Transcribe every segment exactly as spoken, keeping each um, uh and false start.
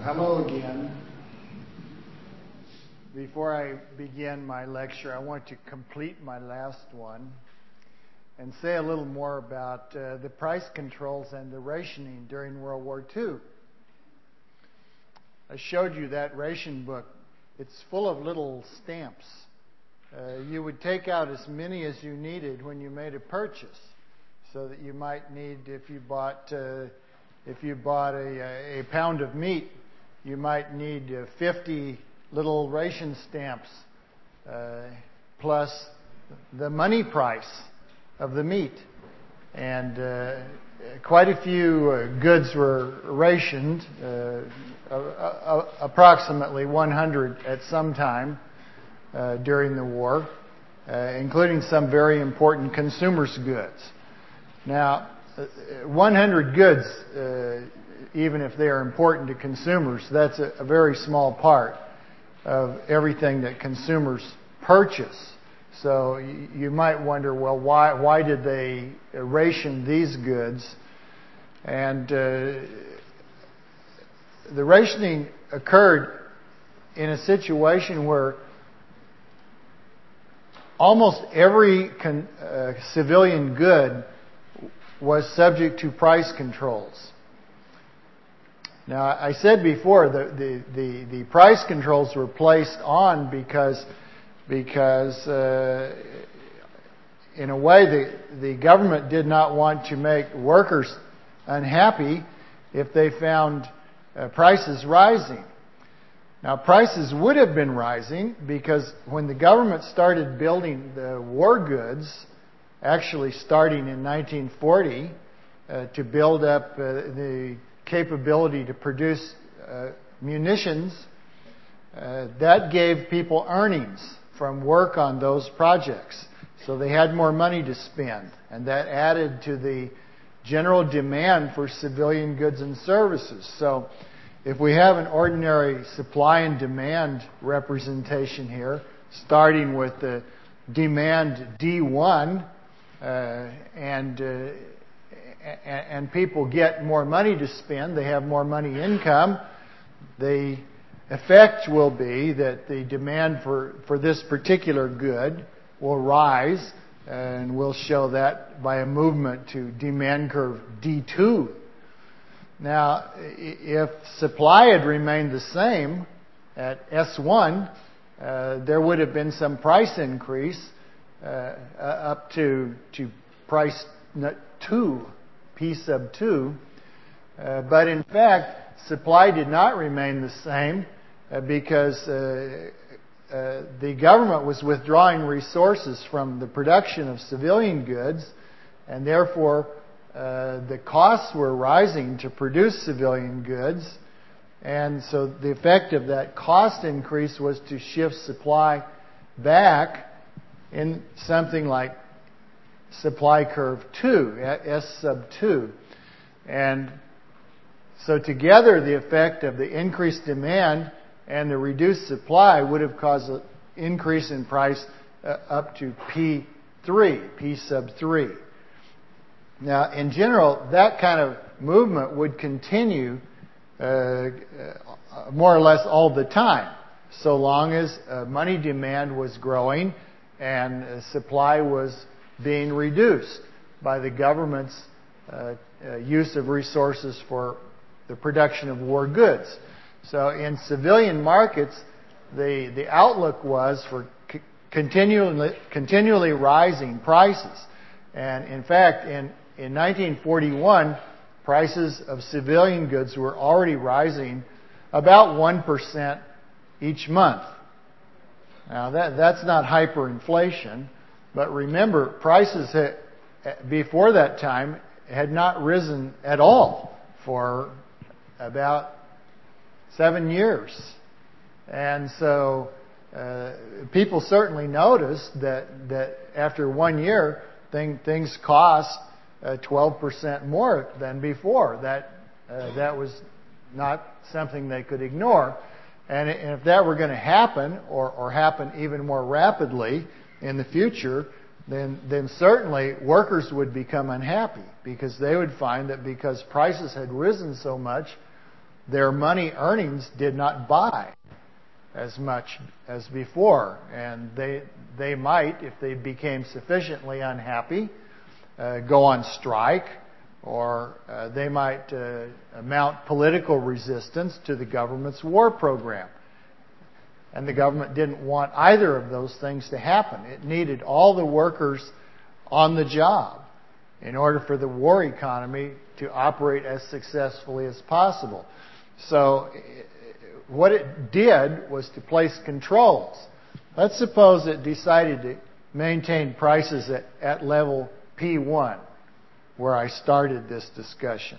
Hello again. Before I begin my lecture, I want to complete my last one and say a little more about uh, the price controls and the rationing during World War Two. I showed you that ration book. It's full of little stamps. Uh, you would take out as many as you needed when you made a purchase, so that you might need, if you bought uh, if you bought a, a pound of meat, you might need uh, fifty little ration stamps uh, plus the money price of the meat. And uh, quite a few uh, goods were rationed, uh, uh, approximately one hundred at some time uh, during the war, uh, including some very important consumers' goods. Now, one hundred goods, uh, even if they are important to consumers, that's a, a very small part of everything that consumers purchase. So you, you might wonder, well, why why did they ration these goods? And uh, the rationing occurred in a situation where almost every con, uh, civilian good was subject to price controls. Now, I said before that the, the, the price controls were placed on because, because uh, in a way, the, the government did not want to make workers unhappy if they found uh, prices rising. Now, prices would have been rising because when the government started building the war goods, actually starting in nineteen forty, uh, to build up uh, the capability to produce uh, munitions, uh, that gave people earnings from work on those projects. So they had more money to spend, and that added to the general demand for civilian goods and services. So if we have an ordinary supply and demand representation here, starting with the demand D one, uh, and uh, and people get more money to spend, they have more money income, the effect will be that the demand for, for this particular good will rise, and we'll show that by a movement to demand curve D two. Now, if supply had remained the same at S one, uh, there would have been some price increase uh, up to, to price two. P sub two, uh, but in fact, supply did not remain the same uh, because uh, uh, the government was withdrawing resources from the production of civilian goods, and therefore uh, the costs were rising to produce civilian goods, and so the effect of that cost increase was to shift supply back in something like supply curve two, S sub two. And so together the effect of the increased demand and the reduced supply would have caused an increase in price uh, up to P three, P sub three. Now, in general, that kind of movement would continue uh, more or less all the time, so long as uh, money demand was growing and uh, supply was being reduced by the government's uh, uh, use of resources for the production of war goods. So in civilian markets, the, the outlook was for c- continually, continually rising prices. And in fact, in, in nineteen forty-one, prices of civilian goods were already rising about one percent each month. Now that, that's not hyperinflation. But remember, prices had, before that time had not risen at all for about seven years. And so uh, people certainly noticed that, that after one year, thing, things cost uh, twelve percent more than before. That, uh, that was not something they could ignore. And if that were going to happen, or, or happen even more rapidly in the future, then then certainly workers would become unhappy because they would find that because prices had risen so much, their money earnings did not buy as much as before, and they they might, if they became sufficiently unhappy, uh, go on strike, or uh, they might uh, mount political resistance to the government's war program. And the government didn't want either of those things to happen. It needed all the workers on the job in order for the war economy to operate as successfully as possible. So what it did was to place controls. Let's suppose it decided to maintain prices at, at level P one, where I started this discussion.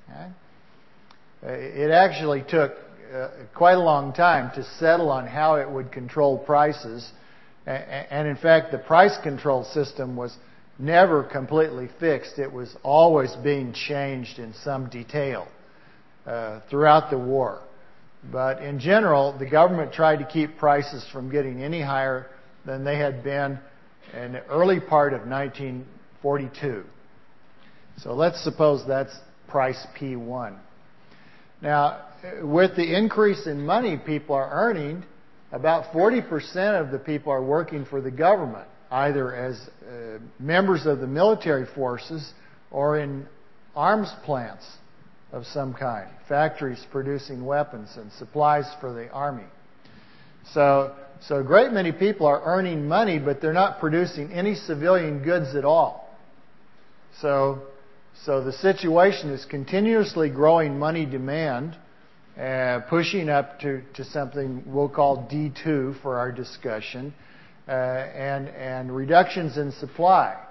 Okay? It actually took uh, quite a long time to settle on how it would control prices. And in fact, the price control system was never completely fixed. It was always being changed in some detail uh, throughout the war. But in general, the government tried to keep prices from getting any higher than they had been in the early part of nineteen forty-two. So let's suppose that's price P one. Now, with the increase in money people are earning, about forty percent of the people are working for the government, either as uh, members of the military forces or in arms plants of some kind, factories producing weapons and supplies for the army. So, so a great many people are earning money, but they're not producing any civilian goods at all. So, so the situation is continuously growing money demand, uh, pushing up to, to something we'll call D two for our discussion, uh, and, and reductions in supply.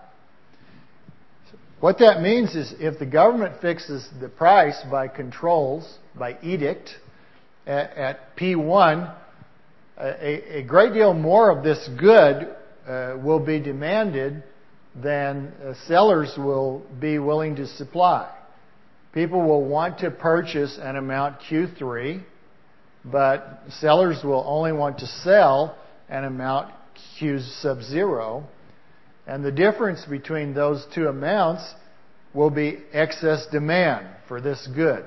What that means is if the government fixes the price by controls, by edict, at, at P one, a, a great deal more of this good uh, will be demanded than uh, sellers will be willing to supply. People will want to purchase an amount Q three, but sellers will only want to sell an amount Q sub zero. And the difference between those two amounts will be excess demand for this good.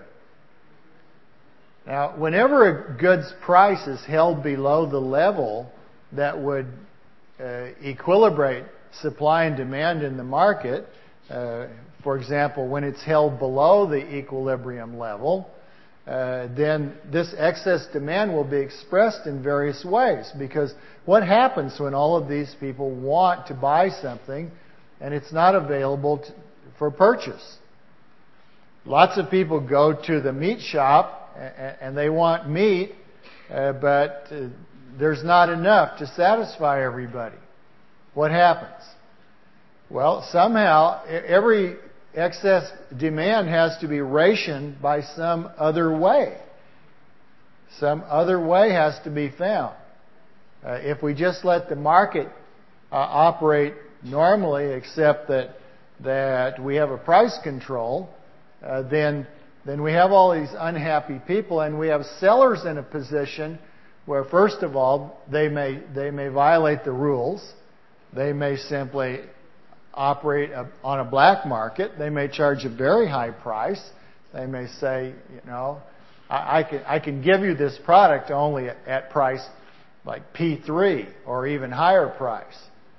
Now, whenever a good's price is held below the level that would uh, equilibrate supply and demand in the market, uh, for example, when it's held below the equilibrium level, uh, then this excess demand will be expressed in various ways. Because what happens when all of these people want to buy something and it's not available to, for purchase? Lots of people go to the meat shop and, and they want meat, uh, but uh, there's not enough to satisfy everybody. What happens? Well, somehow every excess demand has to be rationed by some other way. Some other way has to be found. Uh, if we just let the market uh, operate normally, except that that we have a price control, uh, then then we have all these unhappy people, and we have sellers in a position where, first of all, they may they may violate the rules. They may simply operate on a black market. They may charge a very high price. They may say, you know, I, I can I can give you this product only at, at price like P three or even higher price.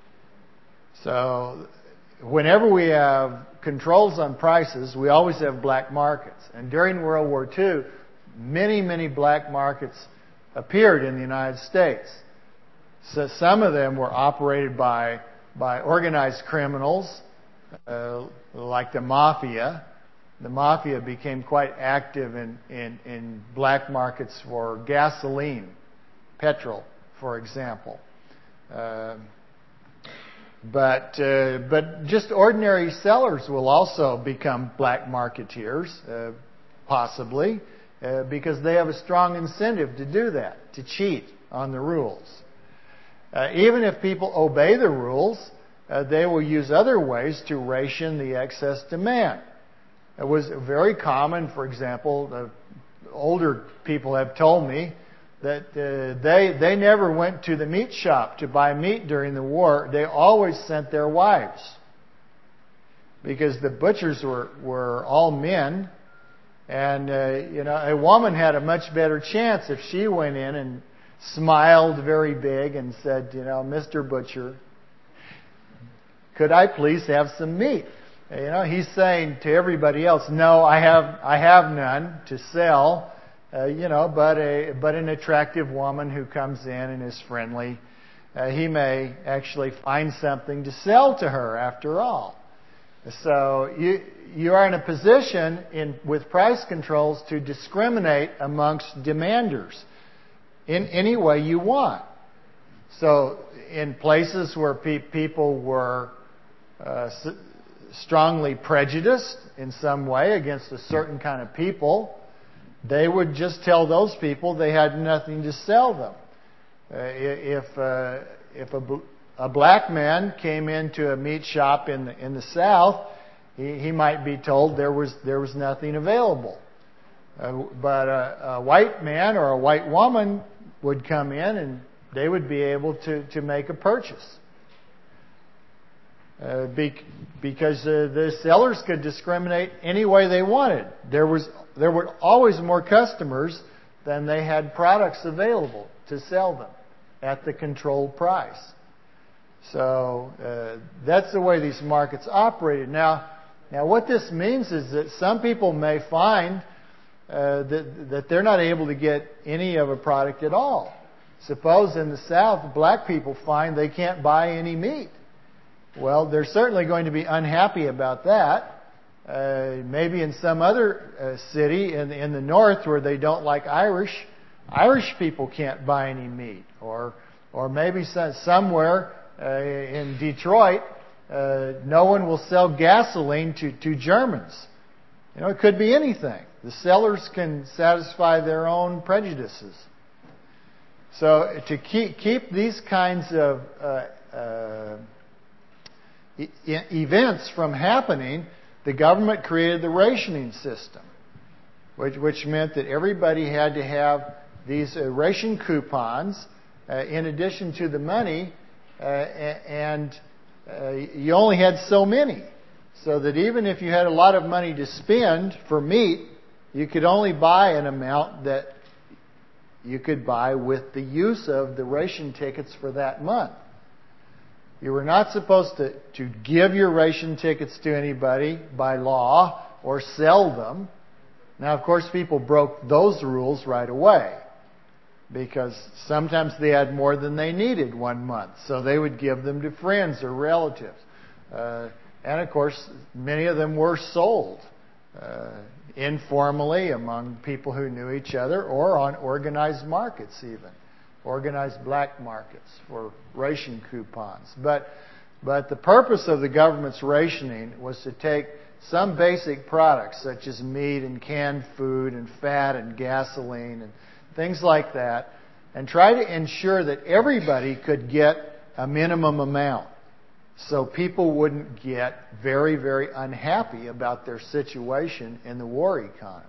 So whenever we have controls on prices, we always have black markets. And during World War Two, many, many black markets appeared in the United States. So some of them were operated by by organized criminals, uh, like the mafia. The mafia became quite active in, in, in black markets for gasoline, petrol, for example. Uh, but uh, but just ordinary sellers will also become black marketeers, uh, possibly, uh, because they have a strong incentive to do that, to cheat on the rules. Uh, even if people obey the rules, uh, they will use other ways to ration the excess demand. It was very common, for example, the older people have told me that uh, they they never went to the meat shop to buy meat during the war. They always sent their wives, because the butchers were, were all men, And, uh, you know, a woman had a much better chance if she went in and smiled very big and said, you know, Mister Butcher, could I please have some meat? You know, he's saying to everybody else, no, I have, I have none to sell. Uh, you know, but a but an attractive woman who comes in and is friendly, uh, he may actually find something to sell to her after all. So you you are in a position in with price controls to discriminate amongst demanders in any way you want. So in places where pe- people were uh, s- strongly prejudiced in some way against a certain kind of people, they would just tell those people they had nothing to sell them. Uh, if uh, if a, a black man came into a meat shop in the, in the South, he, he might be told there was there was nothing available. Uh, but a, a white man or a white woman would come in and they would be able to, to make a purchase. Uh, be, because uh, the sellers could discriminate any way they wanted. There was there were always more customers than they had products available to sell them at the controlled price. So uh, that's the way these markets operated. Now, now what this means is that some people may find uh, that that they're not able to get any of a product at all. Suppose in the South, black people find they can't buy any meat. Well, they're certainly going to be unhappy about that. Uh, maybe in some other uh, city in, in the north where they don't like Irish, Irish people can't buy any meat. Or or maybe some, somewhere uh, in Detroit, uh, no one will sell gasoline to, to Germans. You know, it could be anything. The sellers can satisfy their own prejudices. So to keep, keep these kinds of uh, uh, e- events from happening, the government created the rationing system, which, which meant that everybody had to have these uh, ration coupons uh, in addition to the money, uh, and uh, you only had so many. So that even if you had a lot of money to spend for meat, you could only buy an amount that you could buy with the use of the ration tickets for that month. You were not supposed to, to give your ration tickets to anybody by law or sell them. Now, of course, people broke those rules right away because sometimes they had more than they needed one month. So they would give them to friends or relatives. Uh, and, of course, many of them were sold uh, informally among people who knew each other or on organized markets even. Organized black markets for ration coupons. But but the purpose of the government's rationing was to take some basic products such as meat and canned food and fat and gasoline and things like that and try to ensure that everybody could get a minimum amount so people wouldn't get very, very unhappy about their situation in the war economy.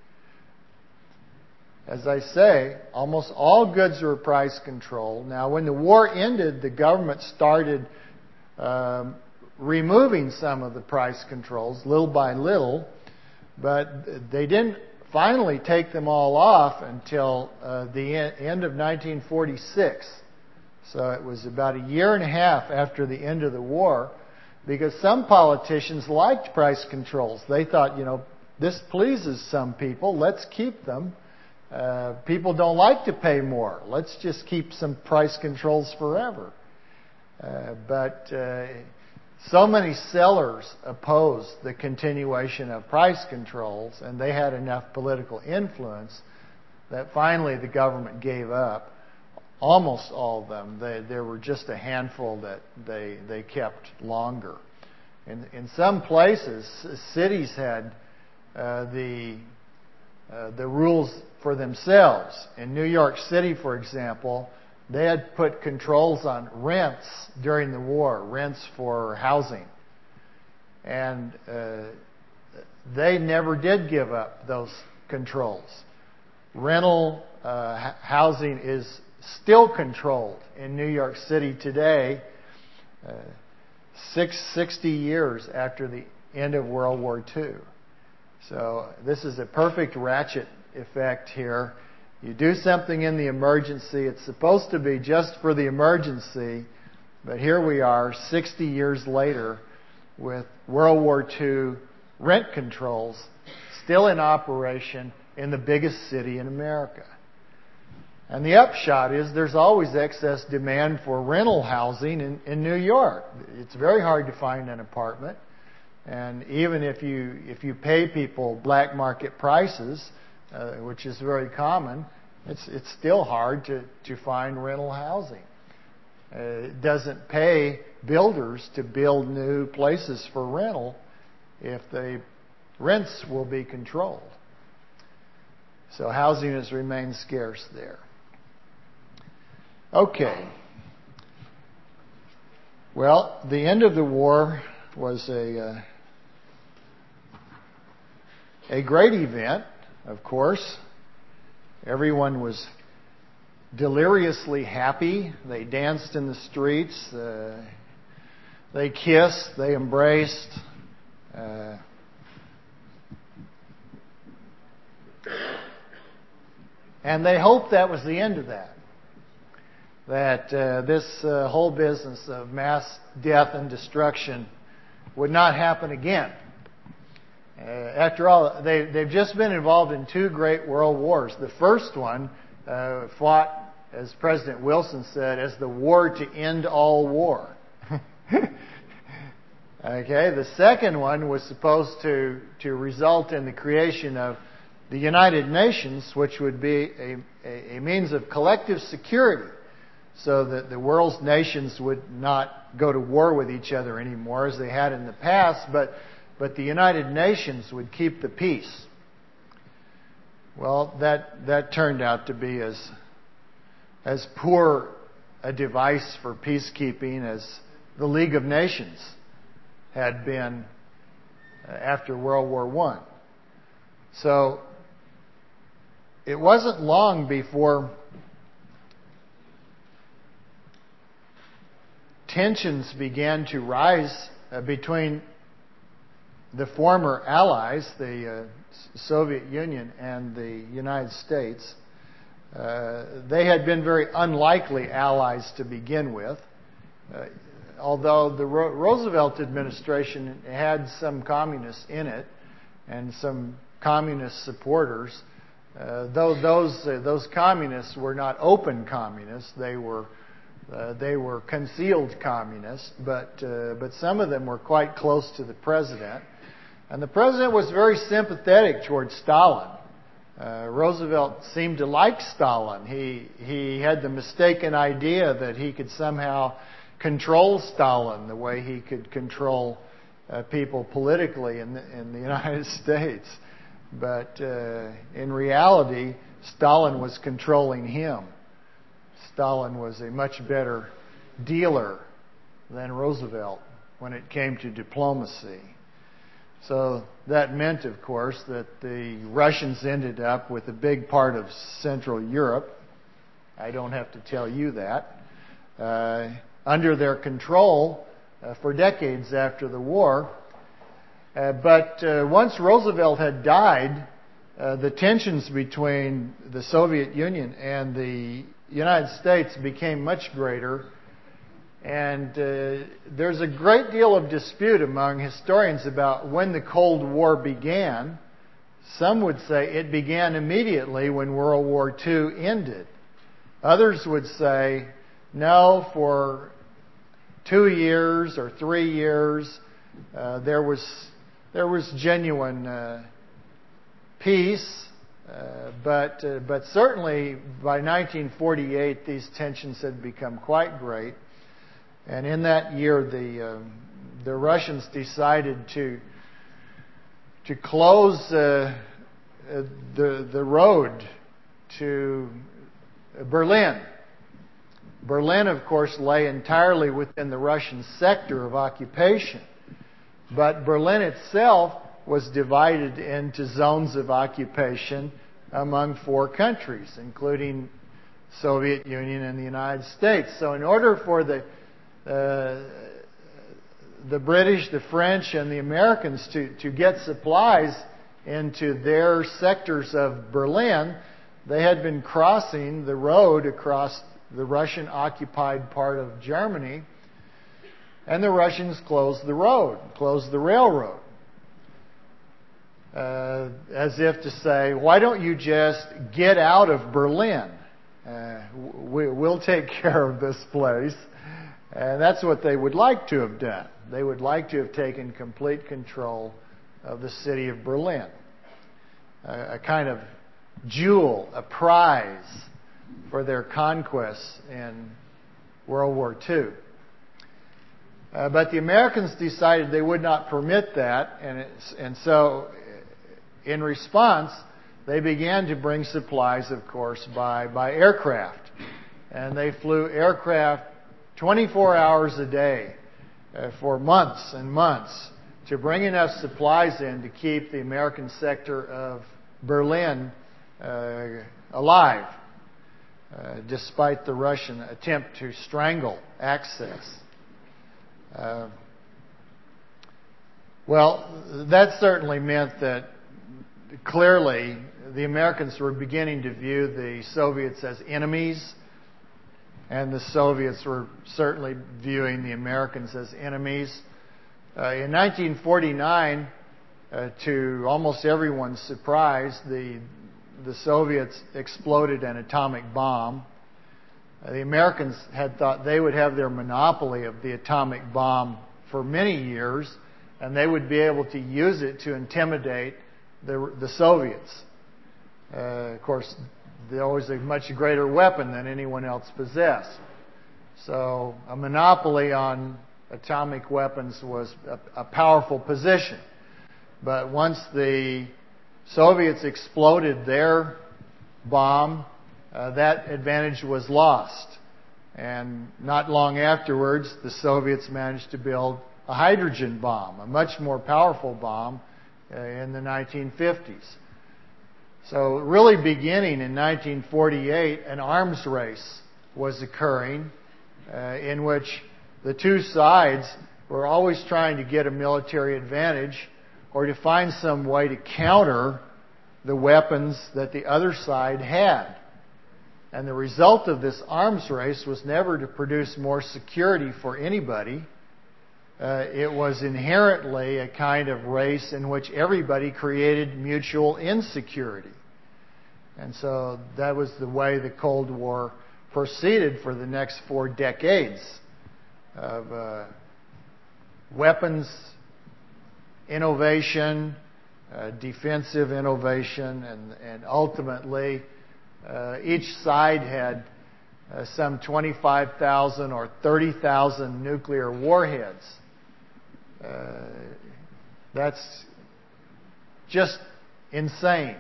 As I say, almost all goods were price controlled. Now, when the war ended, the government started um, removing some of the price controls little by little, but they didn't finally take them all off until uh, the end of nineteen forty-six. So it was about a year and a half after the end of the war, because some politicians liked price controls. They thought, you know, this pleases some people, let's keep them. Uh, people don't like to pay more. Let's just keep some price controls forever. Uh, but uh, so many sellers opposed the continuation of price controls, and they had enough political influence that finally the government gave up. Almost all of them. They, there were just a handful that they they kept longer. In in some places, cities had uh, the uh, the rules for themselves. In New York City, for example, they had put controls on rents during the war, rents for housing. And uh, they never did give up those controls. Rental uh, housing is still controlled in New York City today, uh, six, sixty years after the end of World War Two. So this is a perfect ratchet effect here. You do something in the emergency. It's supposed to be just for the emergency, but here we are sixty years later with World War Two rent controls still in operation in the biggest city in America. And the upshot is there's always excess demand for rental housing in, in New York. It's very hard to find an apartment. And even if you if you pay people black market prices, uh, which is very common, it's it's still hard to, to find rental housing. Uh, it doesn't pay builders to build new places for rental if the rents will be controlled. So housing has remained scarce there. Okay. Well, the end of the war was a uh, a great event, of course. Everyone was deliriously happy. They danced in the streets. Uh, they kissed. They embraced. Uh, and they hoped that was the end of that. That uh, this uh, whole business of mass death and destruction would not happen again. Uh, after all, they, they've just been involved in two great world wars. The first one uh, fought, as President Wilson said, as the war to end all war. Okay, the second one was supposed to, to result in the creation of the United Nations, which would be a, a, a means of collective security, so that the world's nations would not go to war with each other anymore as they had in the past, but, but the United Nations would keep the peace. Well, that, that turned out to be as, as poor a device for peacekeeping as the League of Nations had been after World War One. So it wasn't long before tensions began to rise uh, between the former allies, the uh, Soviet Union and the United States. Uh, they had been very unlikely allies to begin with. Uh, although the Ro- Roosevelt administration had some communists in it and some communist supporters, uh, though those uh, those communists were not open communists, they were Uh, they were concealed communists, but uh, but some of them were quite close to the president. And the president was very sympathetic towards Stalin. Uh, Roosevelt seemed to like Stalin. He he had the mistaken idea that he could somehow control Stalin the way he could control uh, people politically in the, in the United States. But uh, in reality, Stalin was controlling him. Stalin was a much better dealer than Roosevelt when it came to diplomacy. So that meant, of course, that the Russians ended up with a big part of Central Europe. I don't have to tell you that. Uh, under their control uh, for decades after the war. Uh, but uh, once Roosevelt had died, uh, the tensions between the Soviet Union and the United States became much greater, and uh, there's a great deal of dispute among historians about when the Cold War began. Some would say it began immediately when World War Two ended. Others would say, no, for two years or three years, uh, there was there was genuine uh, peace. Uh, but uh, but certainly by nineteen forty-eight, these tensions had become quite great, and in that year, the uh, the Russians decided to to close uh, uh, the the road to Berlin. Berlin, of course, lay entirely within the Russian sector of occupation, but Berlin itself was divided into zones of occupation among four countries, including Soviet Union and the United States. So in order for the uh, the British, the French, and the Americans to, to get supplies into their sectors of Berlin, they had been crossing the road across the Russian-occupied part of Germany, and the Russians closed the road, closed the railroad. Uh, as if to say, why don't you just get out of Berlin? Uh, we, we'll take care of this place. And that's what they would like to have done. They would like to have taken complete control of the city of Berlin. A, a kind of jewel, a prize for their conquests in World War Two. Uh, but the Americans decided they would not permit that, and, it's, and so in response, they began to bring supplies, of course, by, by aircraft. And they flew aircraft twenty-four hours a day uh, for months and months to bring enough supplies in to keep the American sector of Berlin uh, alive, uh, despite the Russian attempt to strangle access. Uh, well, that certainly meant that clearly the Americans were beginning to view the Soviets as enemies, and the Soviets were certainly viewing the Americans as enemies. Uh, in nineteen forty-nine, uh, to almost everyone's surprise, the, the Soviets exploded an atomic bomb. Uh, the Americans had thought they would have their monopoly of the atomic bomb for many years, and they would be able to use it to intimidate the, the Soviets. Uh, of course, they're always a much greater weapon than anyone else possessed. So a monopoly on atomic weapons was a, a powerful position. But once the Soviets exploded their bomb, uh, that advantage was lost. And not long afterwards, the Soviets managed to build a hydrogen bomb, a much more powerful bomb, uh, in the nineteen fifties. So really beginning in nineteen forty-eight, an arms race was occurring uh, in which the two sides were always trying to get a military advantage or to find some way to counter the weapons that the other side had. And the result of this arms race was never to produce more security for anybody. Uh, it was inherently a kind of race in which everybody created mutual insecurity. And so that was the way the Cold War proceeded for the next four decades of uh, weapons innovation, uh, defensive innovation, and, and ultimately uh, each side had uh, some twenty-five thousand or thirty thousand nuclear warheads. Uh, that's just insane.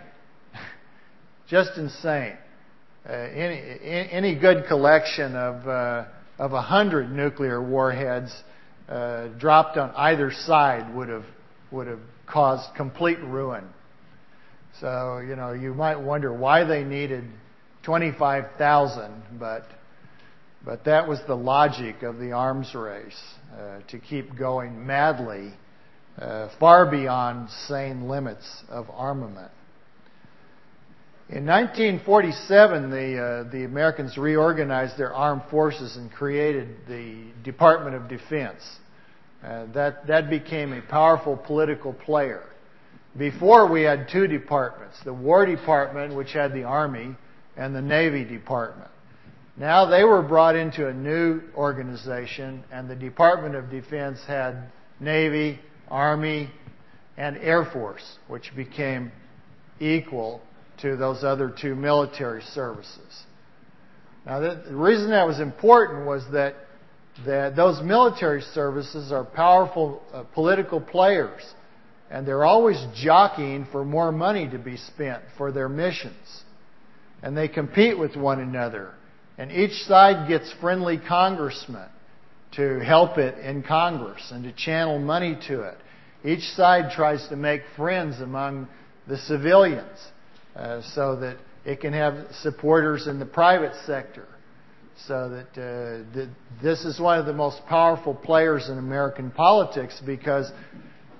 Just insane. Uh, any, any good collection of uh, of a hundred nuclear warheads uh, dropped on either side would have would have caused complete ruin. So you know you might wonder why they needed twenty-five thousand, but but that was the logic of the arms race, uh, to keep going madly, uh, far beyond sane limits of armament. In nineteen forty-seven, the uh, the Americans reorganized their armed forces and created the Department of Defense. Uh, that that became a powerful political player. Before, we had two departments: the War Department, which had the Army, and the Navy Department. Now they were brought into a new organization, and the Department of Defense had Navy, Army, and Air Force, which became equal to those other two military services. Now, the reason that was important was that, that those military services are powerful uh, political players, and they're always jockeying for more money to be spent for their missions. And they compete with one another. And each side gets friendly congressmen to help it in Congress and to channel money to it. Each side tries to make friends among the civilians, Uh, so that it can have supporters in the private sector. So that uh, th- this is one of the most powerful players in American politics, because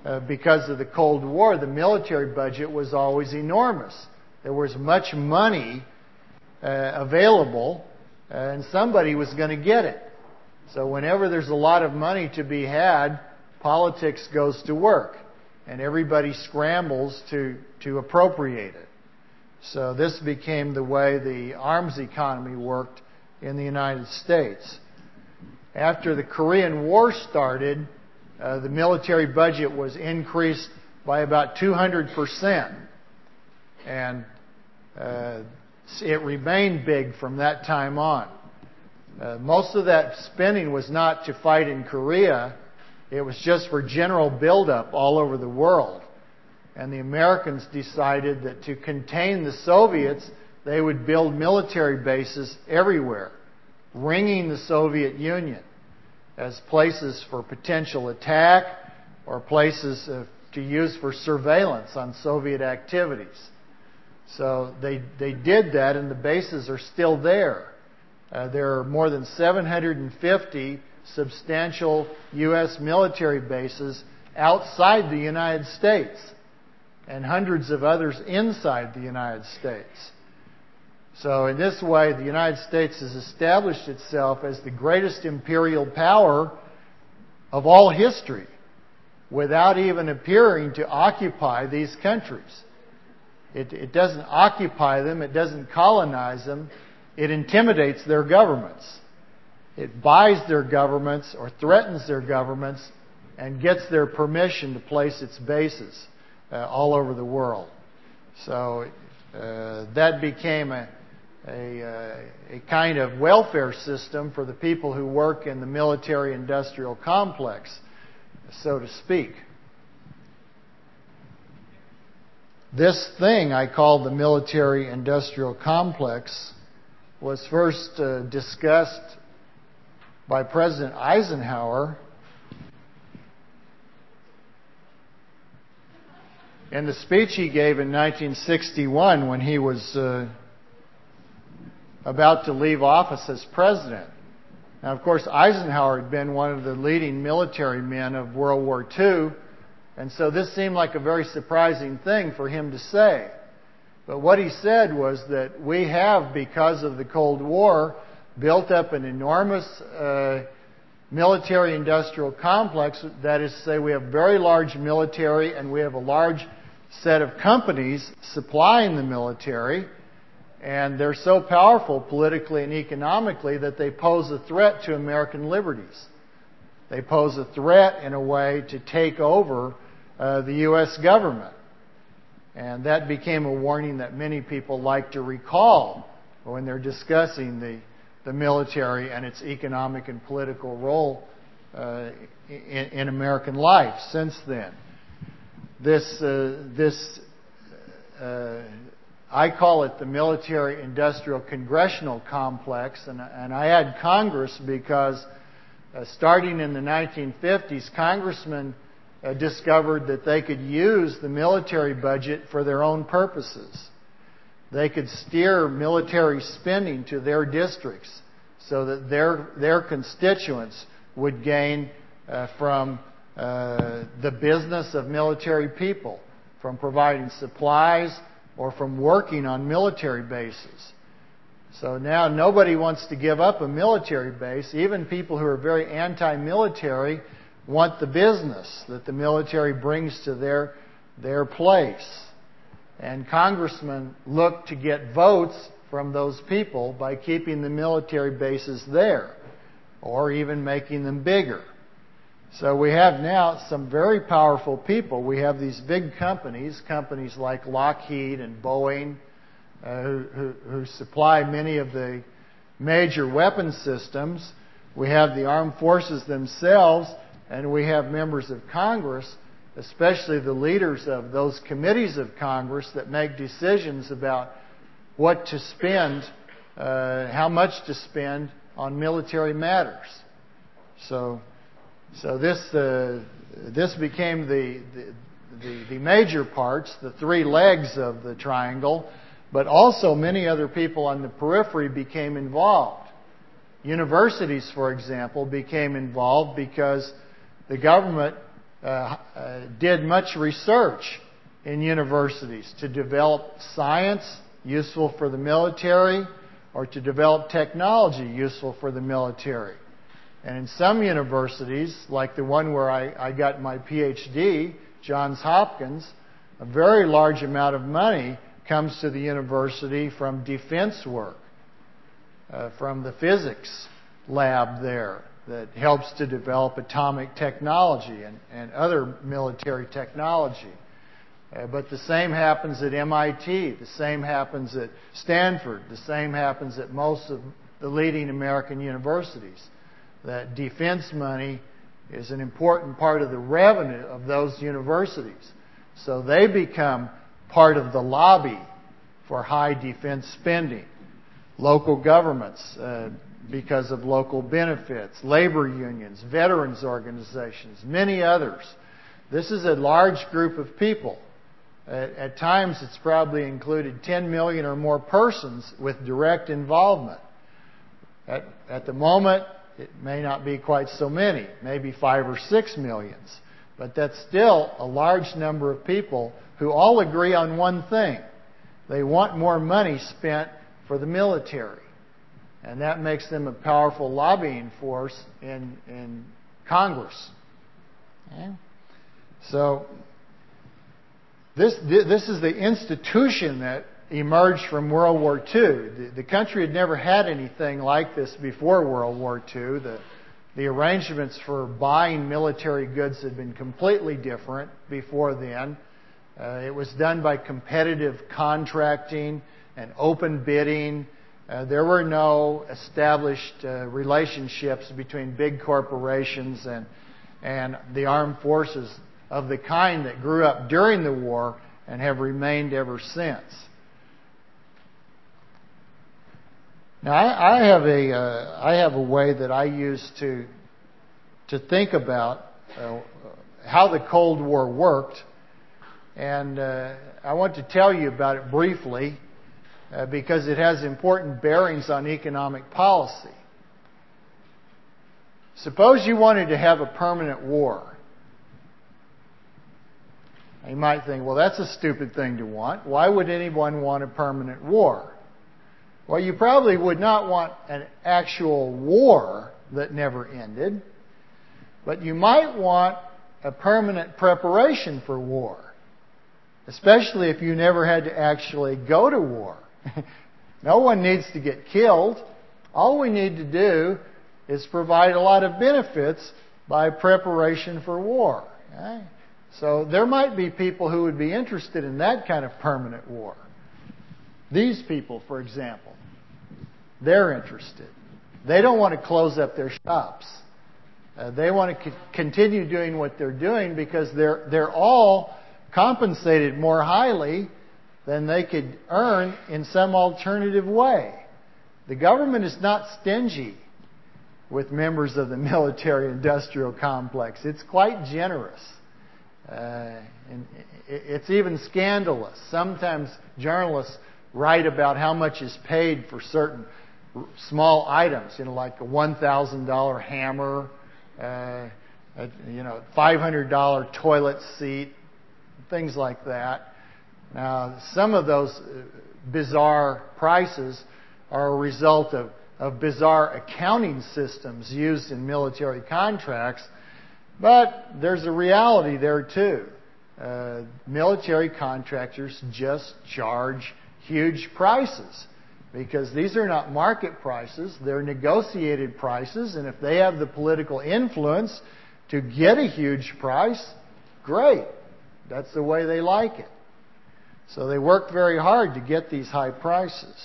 uh, because of the Cold War, the military budget was always enormous. There was much money uh, available, uh, and somebody was going to get it. So whenever there's a lot of money to be had, politics goes to work, and everybody scrambles to, to appropriate it. So this became the way the arms economy worked in the United States. After the Korean War started, uh, the military budget was increased by about two hundred percent. And uh, it remained big from that time on. Uh, most of that spending was not to fight in Korea. It was just for general buildup all over the world. And the Americans decided that to contain the Soviets, they would build military bases everywhere, ringing the Soviet Union as places for potential attack or places uh, to use for surveillance on Soviet activities. So they, they did that, and the bases are still there. Uh, there are more than seven hundred fifty substantial U S military bases outside the United States, and hundreds of others inside the United States. So in this way, the United States has established itself as the greatest imperial power of all history without even appearing to occupy these countries. It, it doesn't occupy them, it doesn't colonize them, it intimidates their governments. It buys their governments or threatens their governments and gets their permission to place its bases uh, all over the world. So uh, that became a, a, uh, a kind of welfare system for the people who work in the military-industrial complex, so to speak. This thing I call the military-industrial complex was first uh, discussed by President Eisenhower in the speech he gave in nineteen sixty-one when he was uh, about to leave office as president. Now, of course, Eisenhower had been one of the leading military men of World War Two, and so this seemed like a very surprising thing for him to say. But what he said was that we have, because of the Cold War, built up an enormous uh, military-industrial complex. That is to say, we have very large military and we have a large set of companies supplying the military, and they're so powerful politically and economically that they pose a threat to American liberties. They pose a threat in a way to take over uh, the U S government. And that became a warning that many people like to recall when they're discussing the the military and its economic and political role uh, in, in American life since then. This, uh, this uh, I call it the military-industrial congressional complex, and, and I add Congress because uh, starting in the nineteen fifties, congressmen uh, discovered that they could use the military budget for their own purposes. They could steer military spending to their districts so that their their constituents would gain uh, from uh, the business of military people, from providing supplies or from working on military bases. So now nobody wants to give up a military base. Even people who are very anti-military want the business that the military brings to their their place. And congressmen look to get votes from those people by keeping the military bases there or even making them bigger. So we have now some very powerful people. We have these big companies, companies like Lockheed and Boeing, uh, who, who, who supply many of the major weapon systems. We have the armed forces themselves, and we have members of Congress, especially the leaders of those committees of Congress that make decisions about what to spend, uh, how much to spend on military matters. So, so this uh, this became the, the the the major parts, the three legs of the triangle, but also many other people on the periphery became involved. Universities, for example, became involved because the government uh, uh, did much research in universities to develop science useful for the military or to develop technology useful for the military. And in some universities, like the one where I, I got my P H D, Johns Hopkins, a very large amount of money comes to the university from defense work, uh, from the physics lab there that helps to develop atomic technology and, and other military technology. Uh, but the same happens at M I T, the same happens at Stanford, the same happens at most of the leading American universities. That defense money is an important part of the revenue of those universities. So they become part of the lobby for high defense spending. Local governments, uh, because of local benefits, labor unions, veterans organizations, many others. This is a large group of people. At, at times it's probably included ten million or more persons with direct involvement. At, at the moment, it may not be quite so many, maybe five or six millions. But that's still a large number of people who all agree on one thing. They want more money spent for the military. And that makes them a powerful lobbying force in, in Congress. Okay? So, this, this is the institution that emerged from World War Two. The, the country had never had anything like this before World War Two. The, the arrangements for buying military goods had been completely different before then. Uh, it was done by competitive contracting and open bidding. Uh, there were no established uh, relationships between big corporations and, and the armed forces of the kind that grew up during the war and have remained ever since. Now, I, I have a uh, I have a way that I use to to think about uh, how the Cold War worked, and uh, I want to tell you about it briefly uh, because it has important bearings on economic policy. Suppose you wanted to have a permanent war. You might think, well, that's a stupid thing to want. Why would anyone want a permanent war? Well, you probably would not want an actual war that never ended, but you might want a permanent preparation for war, especially if you never had to actually go to war. No one needs to get killed. All we need to do is provide a lot of benefits by preparation for war. Okay? So there might be people who would be interested in that kind of permanent war. These people, for example, they're interested. They don't want to close up their shops. Uh, they want to co- continue doing what they're doing because they're they're all compensated more highly than they could earn in some alternative way. The government is not stingy with members of the military-industrial complex. It's quite generous. Uh, and it's even scandalous. Sometimes journalists write about how much is paid for certain small items, you know, like a one thousand dollars hammer, uh, a, you know, five hundred dollars toilet seat, things like that. Now, some of those bizarre prices are a result of, of bizarre accounting systems used in military contracts. But there's a reality there too. Uh, military contractors just charge huge prices because these are not market prices, they're negotiated prices, and if they have the political influence to get a huge price, great. That's the way they like it. So they work very hard to get these high prices.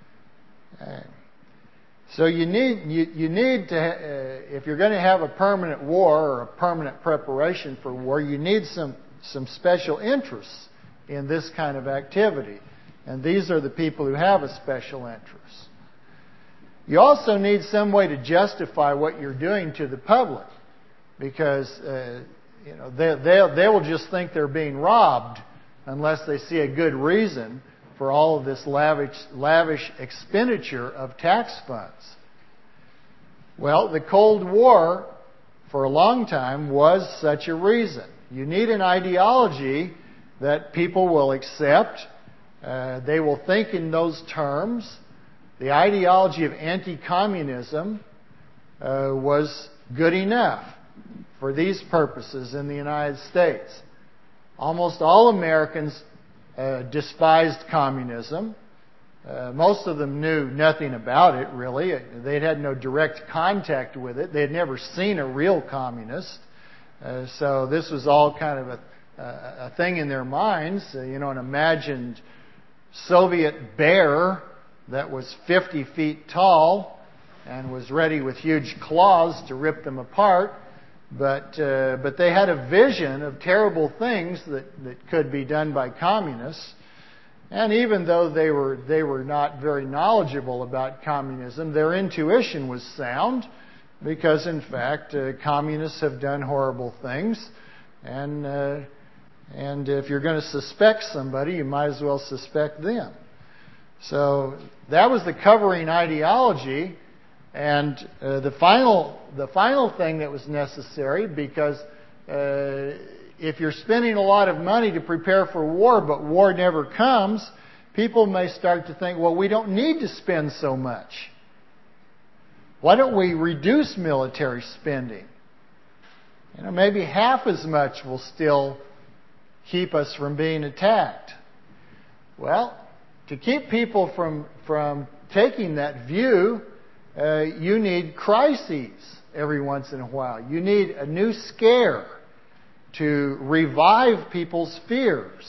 Uh, So you need you, you need to uh, if you're going to have a permanent war or a permanent preparation for war, you need some some special interests in this kind of activity, and these are the people who have a special interest. You also need some way to justify what you're doing to the public, because uh, you know they they they will just think they're being robbed unless they see a good reason for all of this lavish, lavish expenditure of tax funds. Well, the Cold War for a long time was such a reason. You need an ideology that people will accept. Uh, they will think in those terms. The ideology of anti-communism uh, was good enough for these purposes in the United States. Almost all Americans uh, despised communism. Uh, most of them knew nothing about it, really. They'd had no direct contact with it. They had never seen a real communist. Uh, so this was all kind of a, a thing in their minds, uh, you know, an imagined Soviet bear that was fifty feet tall and was ready with huge claws to rip them apart. But uh, but they had a vision of terrible things that, that could be done by communists. And even though they were they were not very knowledgeable about communism, their intuition was sound, because in fact uh, communists have done horrible things, and uh, and if you're going to suspect somebody, you might as well suspect them. So that was the covering ideology, and uh, the final the final thing that was necessary, because uh, if you're spending a lot of money to prepare for war, but war never comes, people may start to think, well, we don't need to spend so much. Why don't we reduce military spending? You know, maybe half as much will still keep us from being attacked. Well, to keep people from, from taking that view, uh, you need crises every once in a while. You need a new scare to revive people's fears.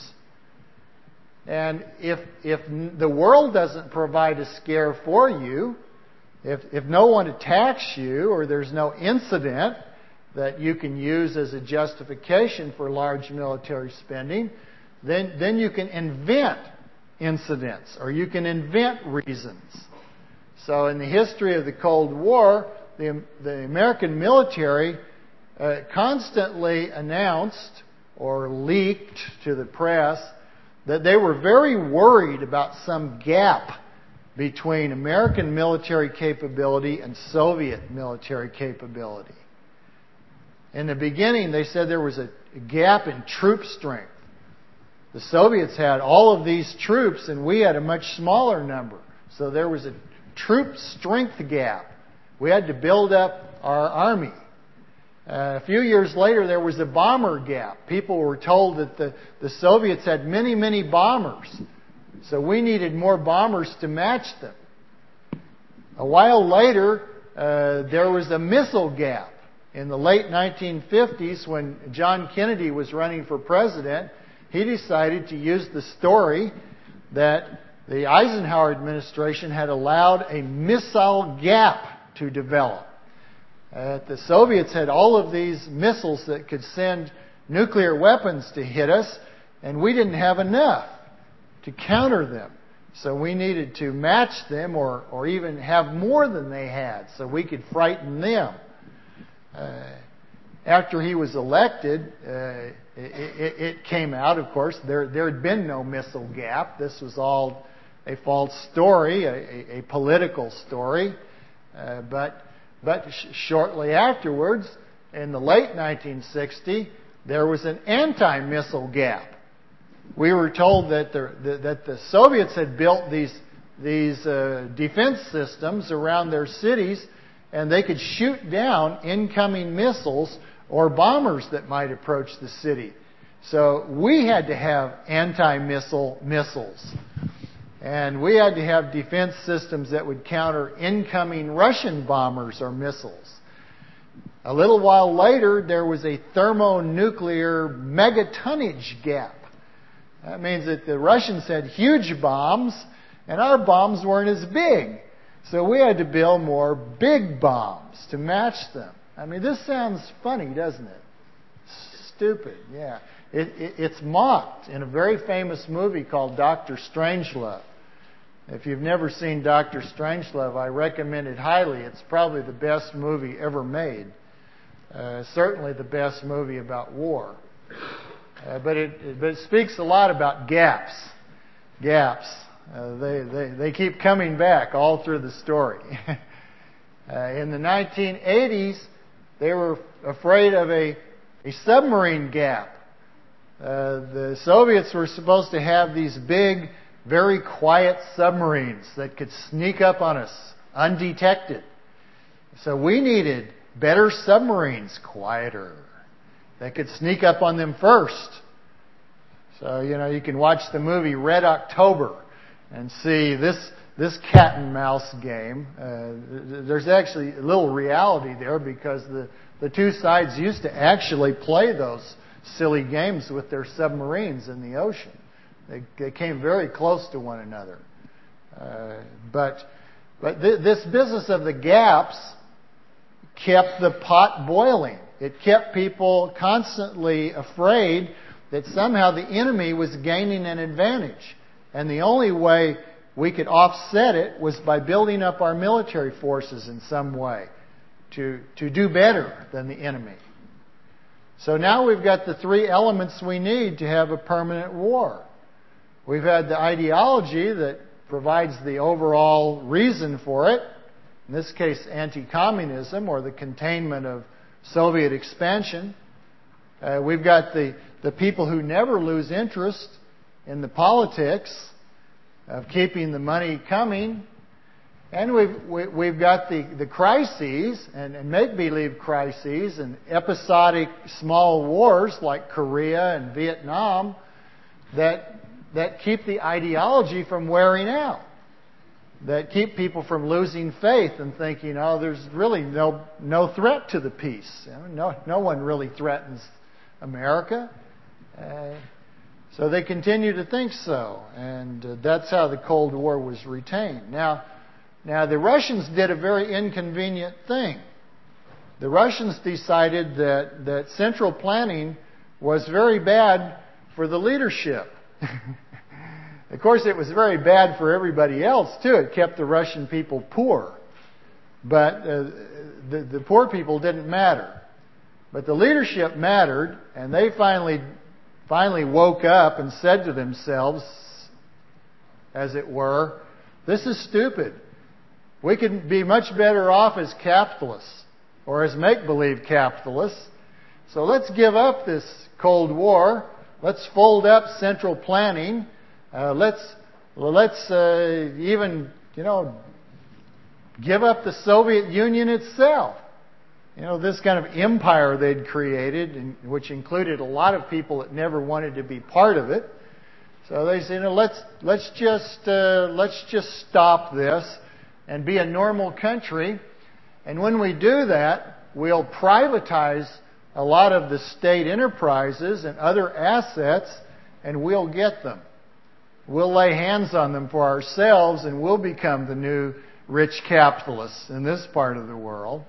And if if the world doesn't provide a scare for you, if if no one attacks you, or there's no incident that you can use as a justification for large military spending, then then you can invent incidents, or you can invent reasons. So in the history of the Cold War, the the American military Uh, constantly announced or leaked to the press that they were very worried about some gap between American military capability and Soviet military capability. In the beginning, they said there was a gap in troop strength. The Soviets had all of these troops, and we had a much smaller number. So there was a troop strength gap. We had to build up our army. Uh, a few years later, there was a bomber gap. People were told that the, the Soviets had many, many bombers. So we needed more bombers to match them. A while later, uh, there was a missile gap. In the late nineteen fifties, when John Kennedy was running for president, he decided to use the story that the Eisenhower administration had allowed a missile gap to develop. Uh, the Soviets had all of these missiles that could send nuclear weapons to hit us, and we didn't have enough to counter them. So we needed to match them, or, or even have more than they had, so we could frighten them. Uh, after he was elected, uh, it, it, it came out, of course, there, there had been no missile gap. This was all a false story, a, a, a political story. Uh, but But shortly afterwards, in the late nineteen sixties, there was an anti-missile gap. We were told that the, that the Soviets had built these, these uh, defense systems around their cities, and they could shoot down incoming missiles or bombers that might approach the city. So we had to have anti-missile missiles. And we had to have defense systems that would counter incoming Russian bombers or missiles. A little while later, there was a thermonuclear megatonnage gap. That means that the Russians had huge bombs, and our bombs weren't as big. So we had to build more big bombs to match them. I mean, this sounds funny, doesn't it? Stupid, yeah. It, it, it's mocked in a very famous movie called Doctor Strangelove. If you've never seen Doctor Strangelove, I recommend it highly. It's probably the best movie ever made. Uh, certainly the best movie about war. Uh, but, it, it, but it speaks a lot about gaps. Gaps. Uh, they, they, they keep coming back all through the story. uh, in the nineteen eighties, They were afraid of a, a submarine gap. Uh, the Soviets were supposed to have these big, very quiet submarines that could sneak up on us undetected. So we needed better submarines, quieter, that could sneak up on them first. So, you know, you can watch the movie Red October and see this this cat and mouse game. Uh, there's actually a little reality there because the, the two sides used to actually play those silly games with their submarines in the ocean. They, they came very close to one another. Uh, but but th- this business of the gaps kept the pot boiling. It kept people constantly afraid that somehow the enemy was gaining an advantage. And the only way we could offset it was by building up our military forces in some way to, to do better than the enemy. So now we've got the three elements we need to have a permanent war. We've had the ideology that provides the overall reason for it, in this case anti-communism or the containment of Soviet expansion. Uh, we've got the, the people who never lose interest in the politics of keeping the money coming. And we've, we, we've got the, the crises and, and make-believe crises and episodic small wars like Korea and Vietnam that, that keep the ideology from wearing out, that keep people from losing faith and thinking, oh, there's really no, no threat to the peace. You know, no, no one really threatens America. Uh, so they continue to think so. And uh, that's how the Cold War was retained. Now, Now, the Russians did a very inconvenient thing. The Russians decided that, that central planning was very bad for the leadership. Of course, it was very bad for everybody else, too. It kept the Russian people poor. But uh, the, the poor people didn't matter. But the leadership mattered, and they finally, finally woke up and said to themselves, as it were, this is stupid. We could be much better off as capitalists or as make-believe capitalists. So let's give up this Cold War. Let's fold up central planning. Uh, let's let's uh, even, you know, give up the Soviet Union itself. You know, this kind of empire they'd created, which included a lot of people that never wanted to be part of it. So they said, you know, let's let's just uh, let's just stop this and be a normal country. And when we do that, we'll privatize a lot of the state enterprises and other assets, and we'll get them. We'll lay hands on them for ourselves, and we'll become the new rich capitalists in this part of the world.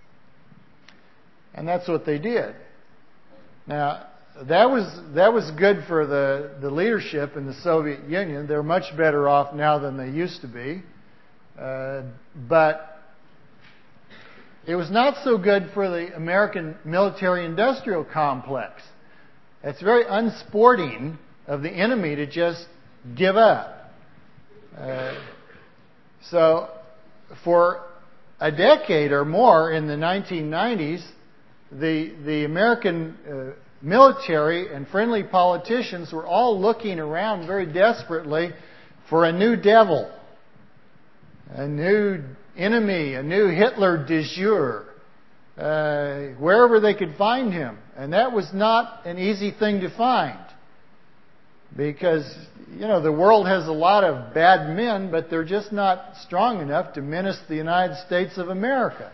And that's what they did. Now, that was that was good for the, the leadership in the Soviet Union. They're much better off now than they used to be. Uh, but it was not so good for the American military-industrial complex. It's very unsporting of the enemy to just give up. Uh, so for a decade or more in the nineteen nineties, the, the American uh, military and friendly politicians were all looking around very desperately for a new devil, a new enemy, a new Hitler de jure, uh, wherever they could find him. And that was not an easy thing to find. Because, you know, the world has a lot of bad men, but they're just not strong enough to menace the United States of America.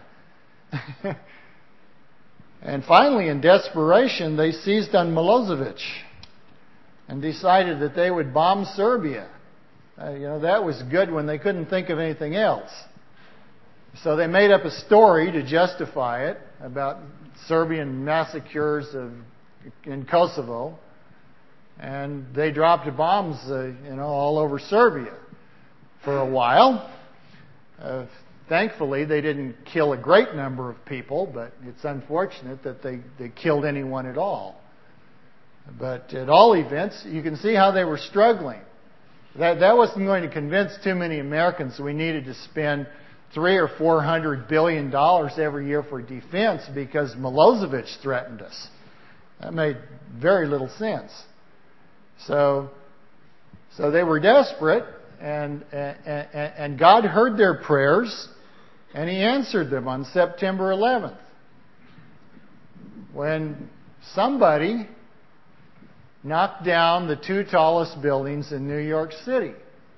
And finally, in desperation, they seized on Milosevic and decided that they would bomb Serbia. Uh, you know, that was good when they couldn't think of anything else. So they made up a story to justify it about Serbian massacres of, in Kosovo. And they dropped bombs, uh, you know, all over Serbia for a while. Uh, thankfully, they didn't kill a great number of people, but it's unfortunate that they, they killed anyone at all. But at all events, you can see how they were struggling. That, that wasn't going to convince too many Americans we needed to spend three or four hundred billion dollars every year for defense because Milosevic threatened us. That made very little sense. So, so they were desperate, and, and, and God heard their prayers, and He answered them on September eleventh. When somebody knocked down the two tallest buildings in New York City.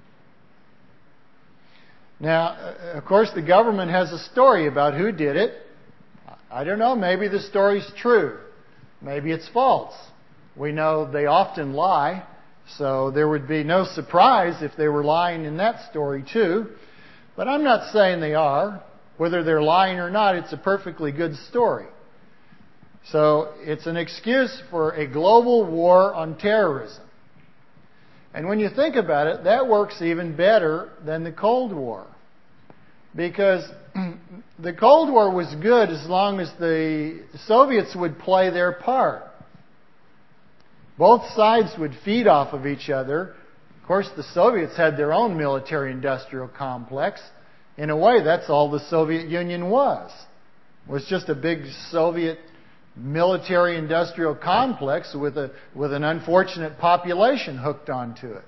Now, of course, the government has a story about who did it. I don't know, maybe the story's true. Maybe it's false. We know they often lie, so there would be no surprise if they were lying in that story too. But I'm not saying they are. Whether they're lying or not, it's a perfectly good story. So it's an excuse for a global war on terrorism. And when you think about it, that works even better than the Cold War. Because the Cold War was good as long as the Soviets would play their part. Both sides would feed off of each other. Of course, the Soviets had their own military-industrial complex. In a way, that's all the Soviet Union was. It was just a big Soviet military-industrial complex with a with an unfortunate population hooked onto it.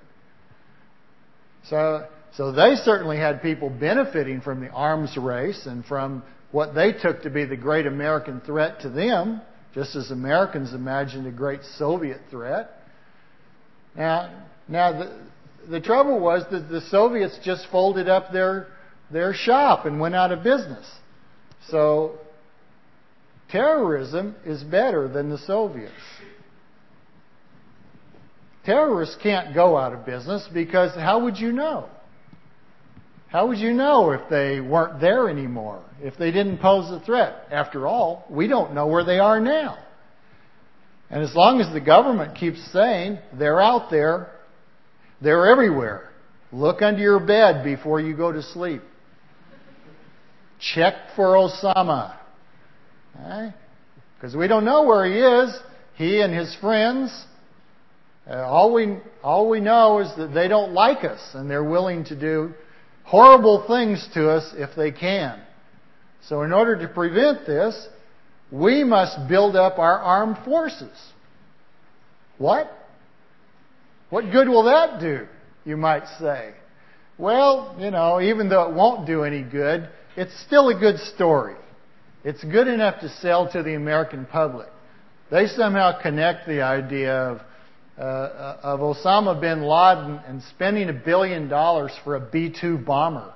So, so they certainly had people benefiting from the arms race and from what they took to be the great American threat to them, just as Americans imagined a great Soviet threat. Now, now the, the trouble was that the Soviets just folded up their their shop and went out of business. So terrorism is better than the Soviets. Terrorists can't go out of business because how would you know? How would you know if they weren't there anymore? If they didn't pose a threat? After all, we don't know where they are now. And as long as the government keeps saying they're out there, they're everywhere. Look under your bed before you go to sleep. Check for Osama. Because we don't know where he is. He and his friends. Uh, all we all we know is that they don't like us, and they're willing to do horrible things to us if they can. So in order to prevent this, we must build up our armed forces. What? What good will that do, you might say? Well, you know, even though it won't do any good, it's still a good story. It's good enough to sell to the American public. They somehow connect the idea of uh, of Osama bin Laden and spending a billion dollars for a B two bomber.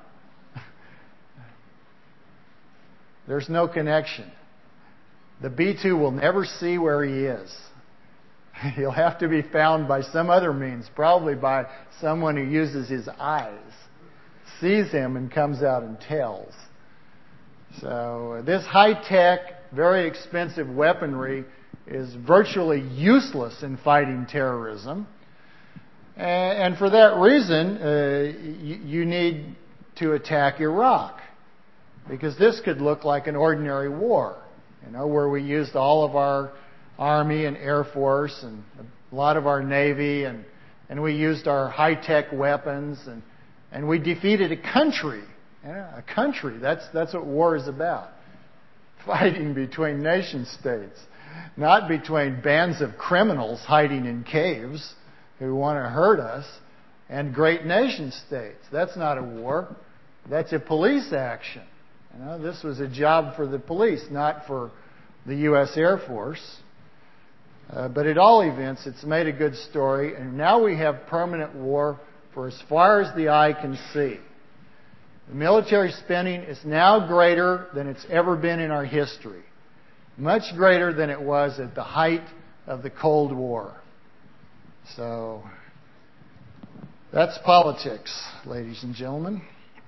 There's no connection. The B two will never see where he is. He'll have to be found by some other means, probably by someone who uses his eyes, sees him and comes out and tells. So this high-tech, very expensive weaponry is virtually useless in fighting terrorism. And for that reason, uh, you need to attack Iraq. Because this could look like an ordinary war, you know, where we used all of our Army and Air Force and a lot of our Navy, and, and we used our high-tech weapons, and, and we defeated a country. Yeah, a country. That's that's what war is about. Fighting between nation states, not between bands of criminals hiding in caves who want to hurt us, and great nation states. That's not a war. That's a police action. You know, this was a job for the police, not for the U S Air Force. Uh, but at all events, it's made a good story, and now we have permanent war for as far as the eye can see. The military spending is now greater than it's ever been in our history. Much greater than it was at the height of the Cold War. So, that's politics, ladies and gentlemen.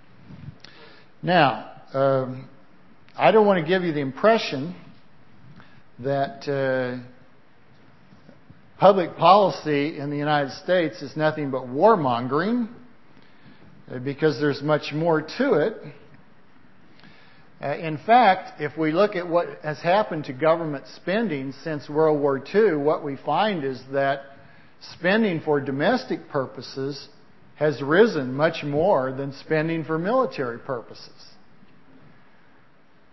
Now, um, I don't want to give you the impression that uh, public policy in the United States is nothing but warmongering, because there's much more to it. Uh, in fact, if we look at what has happened to government spending since World War Two, what we find is that spending for domestic purposes has risen much more than spending for military purposes.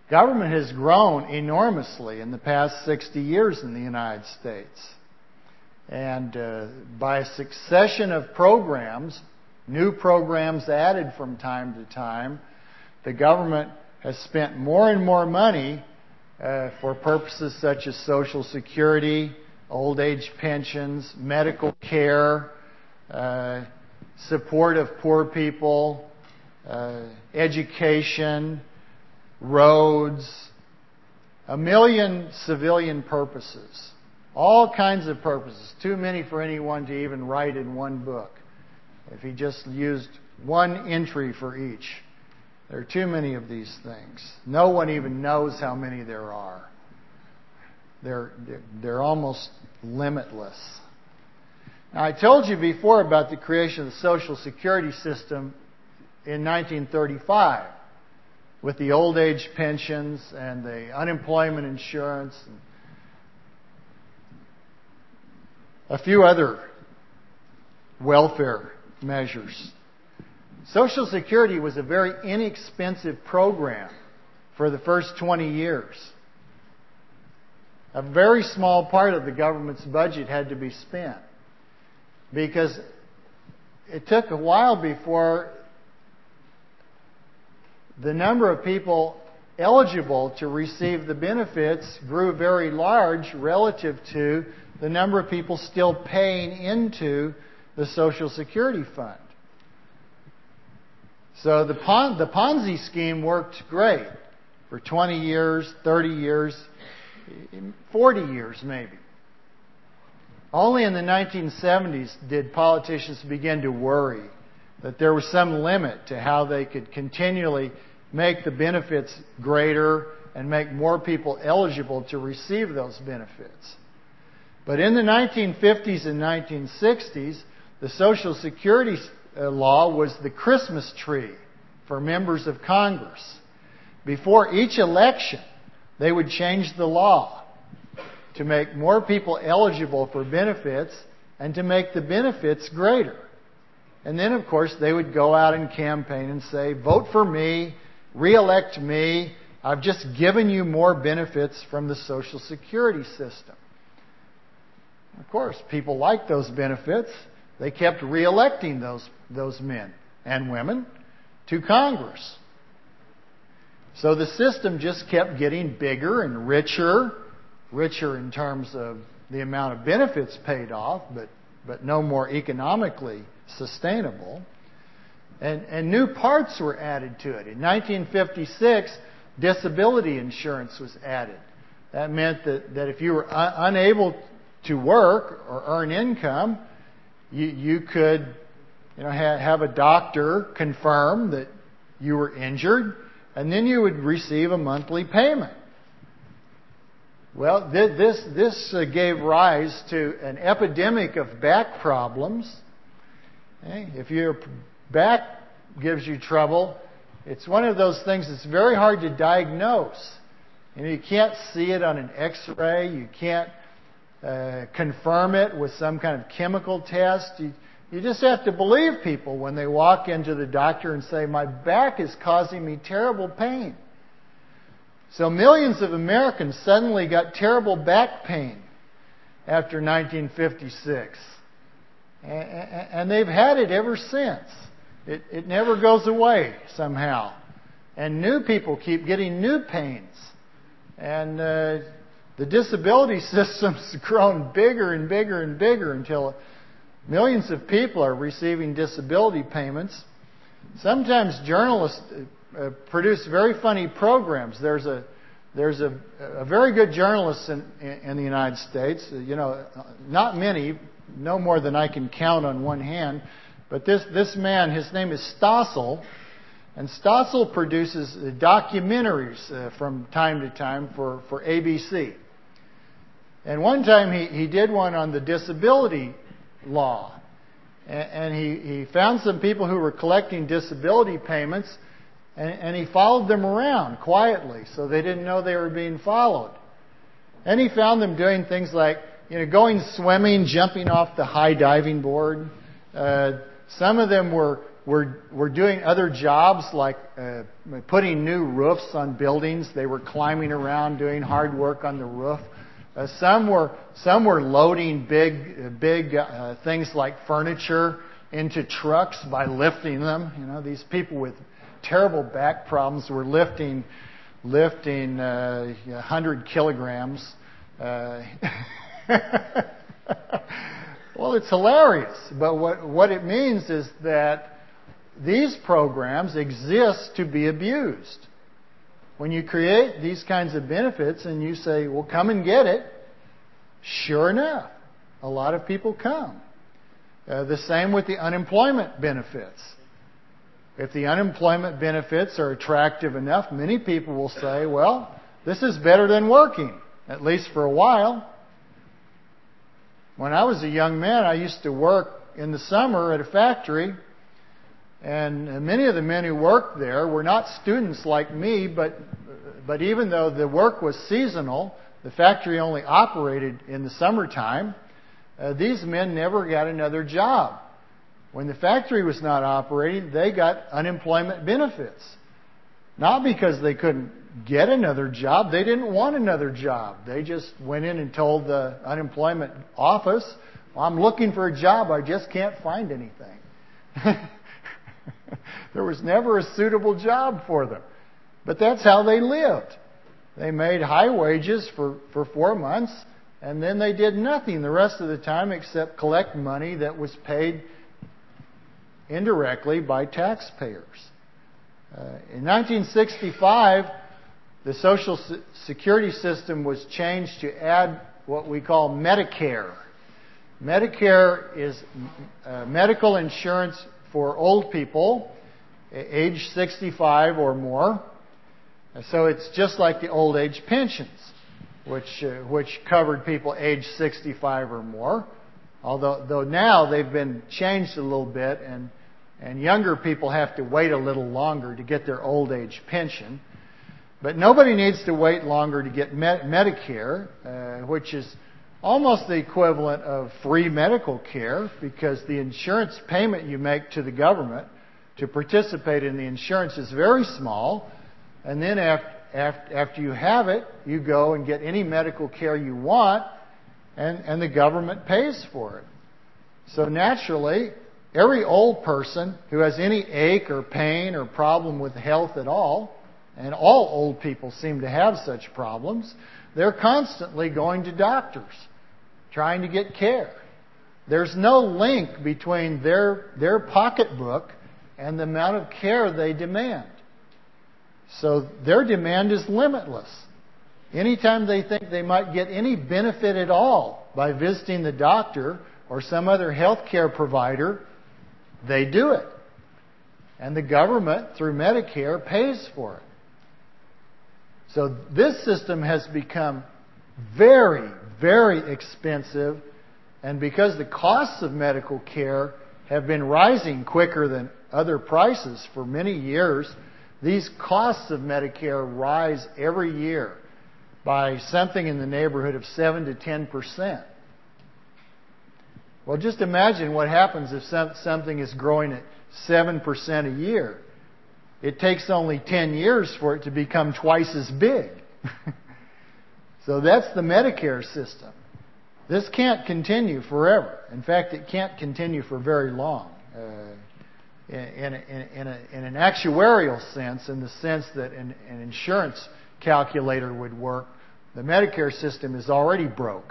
Government has grown enormously in the past sixty years in the United States. And uh, by a succession of programs, new programs added from time to time, the government has spent more and more money uh, for purposes such as Social Security, old age pensions, medical care, uh, support of poor people, uh, education, roads, a million civilian purposes. All kinds of purposes. Too many for anyone to even write in one book. If he just used one entry for each. There are too many of these things. No one even knows how many there are. They're, they're almost limitless. Now, I told you before about the creation of the Social Security system in nineteen thirty-five with the old age pensions and the unemployment insurance and a few other welfare measures. Social Security was a very inexpensive program for the first twenty years. A very small part of the government's budget had to be spent because it took a while before the number of people eligible to receive the benefits grew very large relative to the number of people still paying into the Social Security fund. So the Pon- the Ponzi scheme worked great for twenty years, thirty years, forty years maybe. Only in the nineteen seventies did politicians begin to worry that there was some limit to how they could continually make the benefits greater and make more people eligible to receive those benefits. But in the nineteen fifties and nineteen sixties, the Social Security law was the Christmas tree for members of Congress. Before each election, they would change the law to make more people eligible for benefits and to make the benefits greater. And then, of course, they would go out and campaign and say, vote for me, re-elect me, I've just given you more benefits from the Social Security system. Of course, people liked those benefits. They kept re-electing those, those men and women to Congress. So the system just kept getting bigger and richer, richer in terms of the amount of benefits paid off, but, but no more economically sustainable. And, and new parts were added to it. In nineteen fifty-six, disability insurance was added. That meant that, that if you were un- unable to work or earn income, you, you could you know, ha- have a doctor confirm that you were injured, and then you would receive a monthly payment. Well, th- this, this uh, gave rise to an epidemic of back problems. Okay? If your back gives you trouble, it's one of those things that's very hard to diagnose. You know, you can't see it on an X-ray. You can't uh, confirm it with some kind of chemical test. You, you just have to believe people when they walk into the doctor and say, my back is causing me terrible pain. So millions of Americans suddenly got terrible back pain after nineteen fifty-six. And they've had it ever since. It, it never goes away somehow. And new people keep getting new pains. And uh, the disability system's grown bigger and bigger and bigger until millions of people are receiving disability payments. Sometimes journalists uh, produce very funny programs. There's a there's a, a very good journalist in, in the United States. You know, not many, no more than I can count on one hand. But this this man, his name is Stossel, and Stossel produces documentaries uh, from time to time for, for A B C. And one time he, he did one on the disability law. And, and he, he found some people who were collecting disability payments, and, and he followed them around quietly so they didn't know they were being followed. And he found them doing things like, you know, going swimming, jumping off the high diving board. Uh, some of them were were, were doing other jobs like uh, putting new roofs on buildings. They were climbing around doing hard work on the roof. Uh, some were some were loading big big uh, things like furniture into trucks by lifting them. You know, these people with terrible back problems were lifting lifting uh, one hundred kilograms. Uh, well, it's hilarious, but what what it means is that these programs exist to be abused. When you create these kinds of benefits and you say, well, come and get it, sure enough, a lot of people come. Uh, the same with the unemployment benefits. If the unemployment benefits are attractive enough, many people will say, well, this is better than working, at least for a while. When I was a young man, I used to work in the summer at a factory. And many of the men who worked there were not students like me, but but even though the work was seasonal, the factory only operated in the summertime, uh, these men never got another job. When the factory was not operating, they got unemployment benefits. Not because they couldn't get another job. They didn't want another job. They just went in and told the unemployment office, well, I'm looking for a job. I just can't find anything. There was never a suitable job for them. But that's how they lived. They made high wages for, for four months, and then they did nothing the rest of the time except collect money that was paid indirectly by taxpayers. Uh, in nineteen sixty-five, the Social Security system was changed to add what we call Medicare. Medicare is uh, medical insurance for old people, age sixty-five or more. So it's just like the old age pensions, which uh, which covered people age sixty-five or more. Although though now they've been changed a little bit, and and younger people have to wait a little longer to get their old age pension. But nobody needs to wait longer to get Med- Medicare, uh, which is almost the equivalent of free medical care, because the insurance payment you make to the government to participate in the insurance is very small. And then after, after, after you have it, you go and get any medical care you want, and, and the government pays for it. So naturally, every old person who has any ache or pain or problem with health at all, and all old people seem to have such problems, they're constantly going to doctors, trying to get care. There's no link between their, their pocketbook and the amount of care they demand. So their demand is limitless. Anytime they think they might get any benefit at all by visiting the doctor or some other health care provider, they do it. And the government, through Medicare, pays for it. So this system has become very, very expensive, and because the costs of medical care have been rising quicker than other prices for many years, these costs of Medicare rise every year by something in the neighborhood of seven to ten percent. Well, just imagine what happens if some, something is growing at seven percent a year. It takes only ten years for it to become twice as big. So that's the Medicare system. This can't continue forever. In fact, it can't continue for very long. Uh, in, in, in, a, in an actuarial sense, in the sense that an, an insurance calculator would work, the Medicare system is already broke.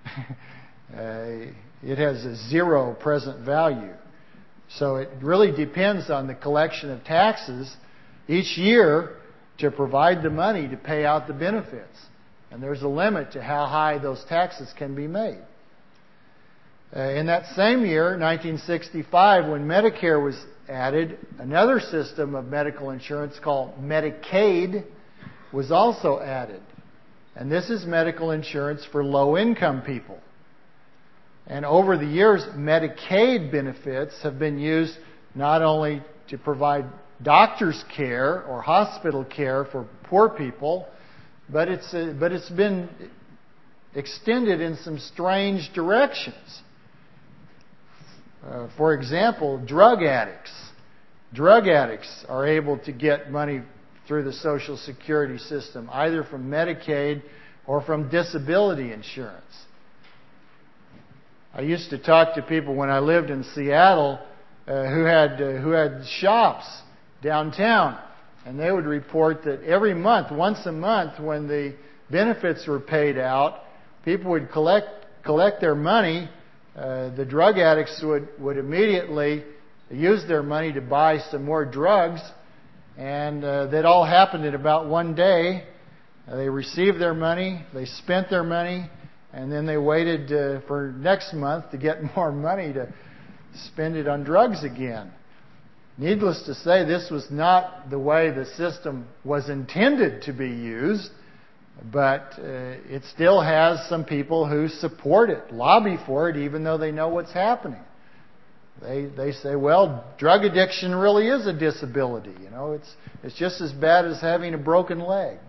uh, it has a zero present value. So it really depends on the collection of taxes each year to provide the money to pay out the benefits. And there's a limit to how high those taxes can be made. Uh, in that same year, nineteen sixty-five, when Medicare was added, another system of medical insurance called Medicaid was also added. And this is medical insurance for low-income people. And over the years, Medicaid benefits have been used not only to provide doctor's care or hospital care for poor people, but it's uh, but it's been extended in some strange directions. Uh, for example, drug addicts Drug addicts are able to get money through the Social Security system, either from Medicaid or from disability insurance. I used to talk to people when I lived in Seattle uh, who had uh, who had shops downtown, and they would report that every month, once a month, when the benefits were paid out, people would collect collect their money. Uh, the drug addicts would, would immediately use their money to buy some more drugs, and uh, that all happened in about one day. Uh, they received their money, they spent their money, and then they waited uh, for next month to get more money to spend it on drugs again. Needless to say, this was not the way the system was intended to be used, but uh, it still has some people who support it, lobby for it, even though they know what's happening. They they say, well, drug addiction really is a disability. You know, it's it's just as bad as having a broken leg.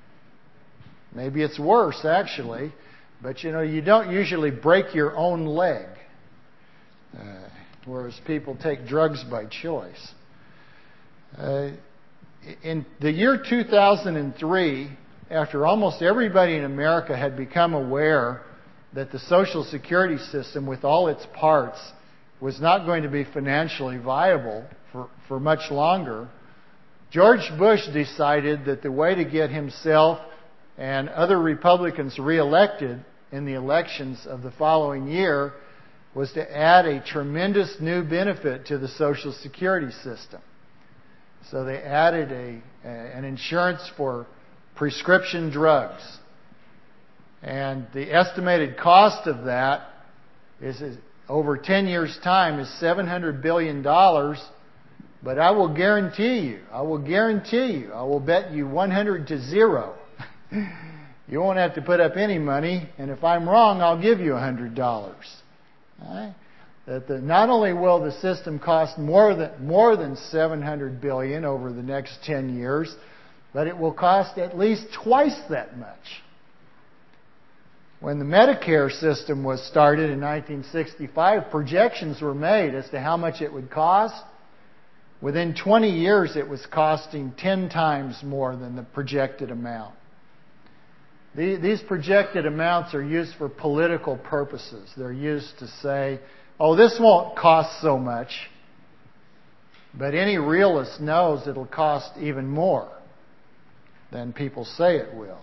Maybe it's worse, actually. But, you know, you don't usually break your own leg, uh, whereas people take drugs by choice. Uh, in the year two thousand three, after almost everybody in America had become aware that the Social Security system, with all its parts, was not going to be financially viable for, for much longer, George Bush decided that the way to get himself and other Republicans reelected in the elections of the following year was to add a tremendous new benefit to the Social Security system. So they added a, a an insurance for prescription drugs. And the estimated cost of that is, is over ten years' time is seven hundred billion dollars. But I will guarantee you, I will guarantee you, I will bet you one hundred to zero. You won't have to put up any money, and if I'm wrong, I'll give you one hundred dollars. Right? That the, not only will the system cost more than more than seven hundred billion dollars over the next ten years, but it will cost at least twice that much. When the Medicare system was started in nineteen sixty-five, projections were made as to how much it would cost. Within twenty years, it was costing ten times more than the projected amount. These projected amounts are used for political purposes. They're used to say, oh, this won't cost so much. But any realist knows it'll cost even more than people say it will.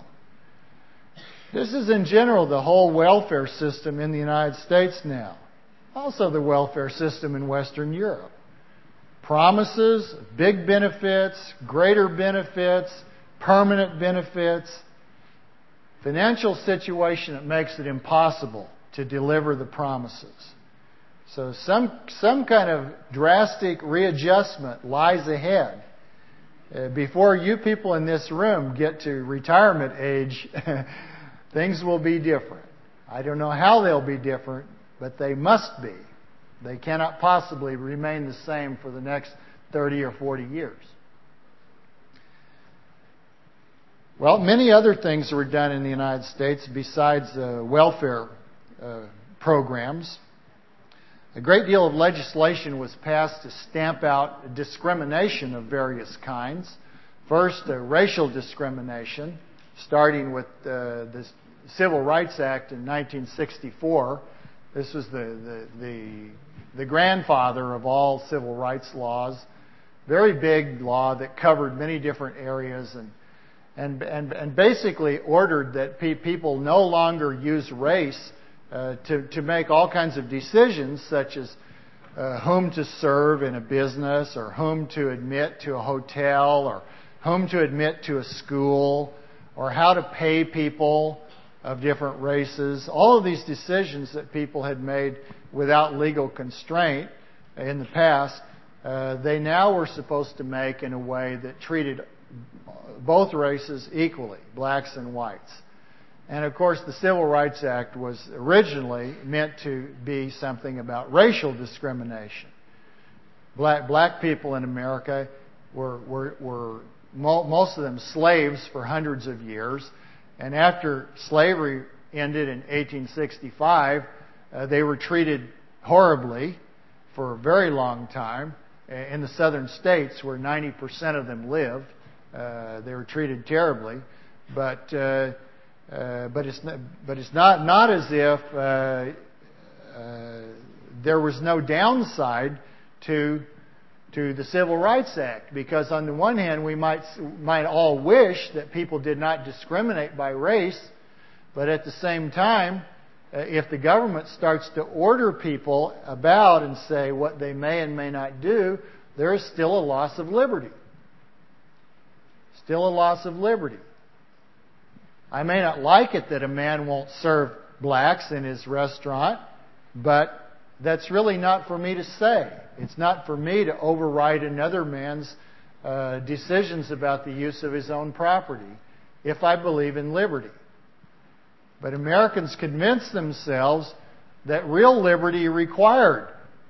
This is in general the whole welfare system in the United States now. Also the welfare system in Western Europe. Promises, big benefits, greater benefits, permanent benefits. Financial situation that makes it impossible to deliver the promises. So some some kind of drastic readjustment lies ahead. Uh, before you people in this room get to retirement age, things will be different. I don't know how they'll be different, but they must be. They cannot possibly remain the same for the next thirty or forty years. Well, many other things were done in the United States besides uh, welfare uh, programs. A great deal of legislation was passed to stamp out discrimination of various kinds. First, uh, racial discrimination, starting with uh, the Civil Rights Act in nineteen sixty-four. This was the, the, the, the grandfather of all civil rights laws. Very big law that covered many different areas and And, and, and basically ordered that pe- people no longer use race uh, to, to make all kinds of decisions, such as uh, whom to serve in a business, or whom to admit to a hotel, or whom to admit to a school, or how to pay people of different races. All of these decisions that people had made without legal constraint in the past, uh, they now were supposed to make in a way that treated both races equally, blacks and whites. And of course, the Civil Rights Act was originally meant to be something about racial discrimination. Black, black people in America were, were, were mo- most of them slaves for hundreds of years. And after slavery ended in eighteen sixty-five, uh, they were treated horribly for a very long time. in the southern states where ninety percent of them lived. Uh, they were treated terribly, but uh, uh, but it's not, but it's not not as if uh, uh, there was no downside to to the Civil Rights Act, because on the one hand we might might all wish that people did not discriminate by race, but at the same time, uh, if the government starts to order people about and say what they may and may not do, there is still a loss of liberty. Still a loss of liberty. I may not like it that a man won't serve blacks in his restaurant, but that's really not for me to say. It's not for me to override another man's uh, decisions about the use of his own property if I believe in liberty. But Americans convinced themselves that real liberty required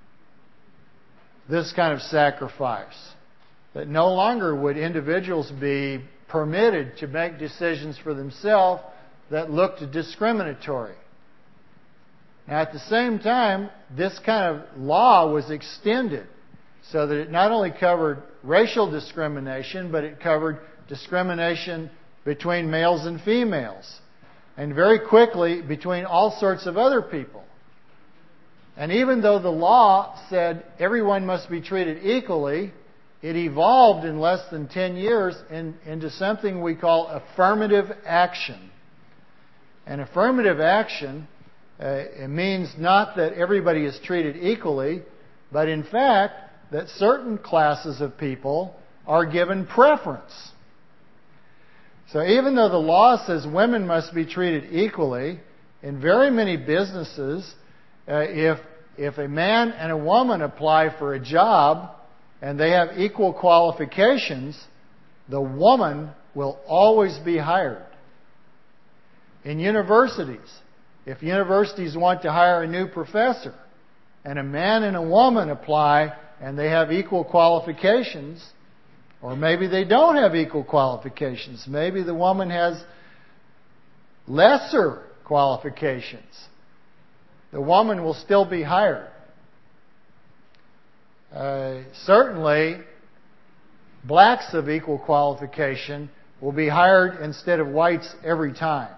this kind of sacrifice. That no longer would individuals be permitted to make decisions for themselves that looked discriminatory. Now, at the same time, this kind of law was extended so that it not only covered racial discrimination, but it covered discrimination between males and females, and very quickly between all sorts of other people. And even though the law said everyone must be treated equally, it evolved in less than ten years in, into something we call affirmative action. And affirmative action Uh, it means not that everybody is treated equally, but in fact that certain classes of people are given preference. So even though the law says women must be treated equally, in very many businesses, uh, if if a man and a woman apply for a job and they have equal qualifications, the woman will always be hired. In universities, if universities want to hire a new professor and a man and a woman apply and they have equal qualifications, or maybe they don't have equal qualifications, maybe the woman has lesser qualifications, the woman will still be hired. Uh, certainly, blacks of equal qualification will be hired instead of whites every time.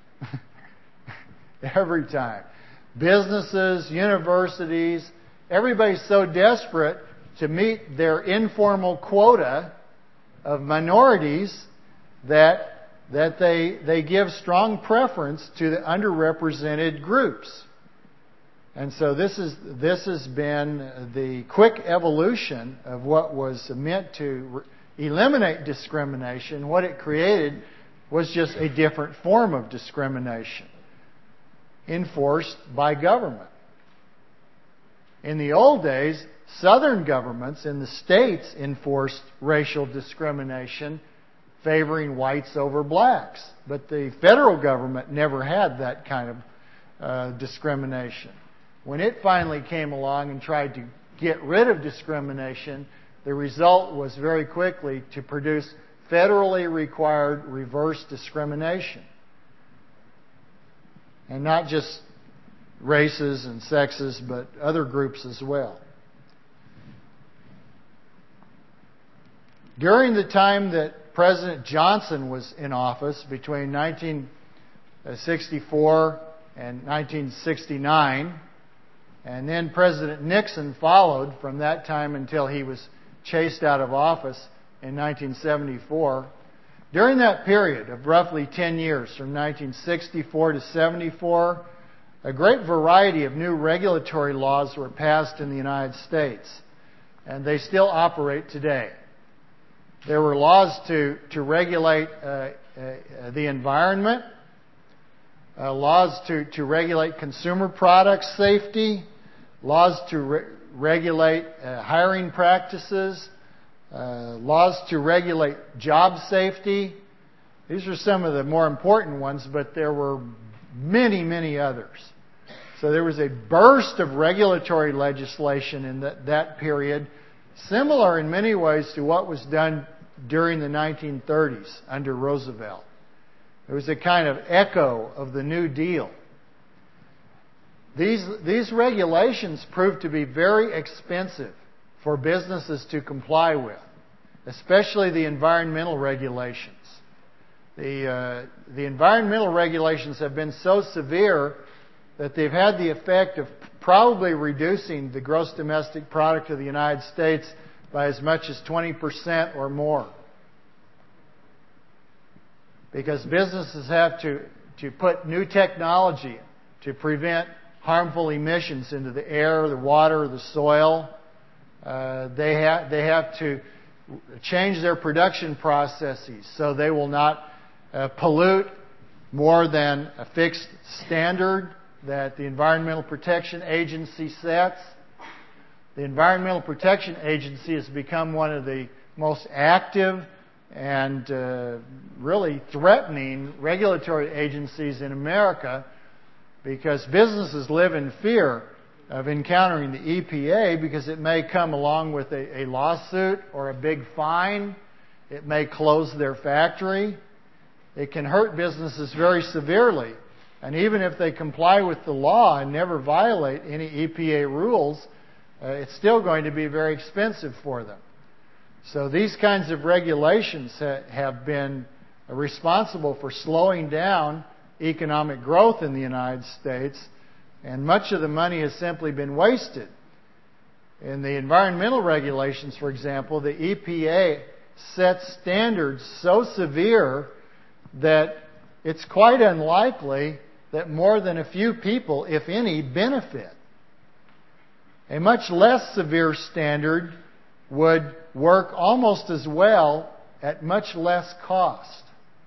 Every time. Businesses, universities, everybody's so desperate to meet their informal quota of minorities that that they they give strong preference to the underrepresented groups. And so this is this has been the quick evolution of what was meant to re- eliminate discrimination. What it created was just a different form of discrimination enforced by government. In the old days, Southern governments in the states enforced racial discrimination favoring whites over blacks. But the federal government never had that kind of uh, discrimination. When it finally came along and tried to get rid of discrimination, the result was very quickly to produce federally required reverse discrimination. And not just races and sexes, but other groups as well. During the time that President Johnson was in office, between nineteen sixty-four and nineteen sixty-nine, and then President Nixon followed from that time until he was chased out of office in nineteen seventy-four, during that period of roughly ten years, from nineteen sixty-four to seventy-four, a great variety of new regulatory laws were passed in the United States, and they still operate today. There were laws to, to regulate uh, uh, the environment, uh, laws to, to regulate consumer product safety, laws to re- regulate uh, hiring practices, Uh, laws to regulate job safety. These are some of the more important ones, but there were many, many others. So there was a burst of regulatory legislation in that, that period, similar in many ways to what was done during the nineteen thirties under Roosevelt. It was a kind of echo of the New Deal. These, these regulations proved to be very expensive for businesses to comply with, especially the environmental regulations. The, uh, the environmental regulations have been so severe that they've had the effect of probably reducing the gross domestic product of the United States by as much as twenty percent or more. Because businesses have to, to put new technology to prevent harmful emissions into the air, the water, the soil. Uh, they, ha- they have to change their production processes so they will not uh, pollute more than a fixed standard that the Environmental Protection Agency sets. The Environmental Protection Agency has become one of the most active and uh, really threatening regulatory agencies in America, because businesses live in fear of encountering the E P A because it may come along with a, a lawsuit or a big fine. It may close their factory. It can hurt businesses very severely. And even if they comply with the law and never violate any E P A rules, uh, it's still going to be very expensive for them. So these kinds of regulations ha- have been responsible for slowing down economic growth in the United States, and much of the money has simply been wasted. In the environmental regulations, for example, the E P A sets standards so severe that it's quite unlikely that more than a few people, if any, benefit. A much less severe standard would work almost as well at much less cost.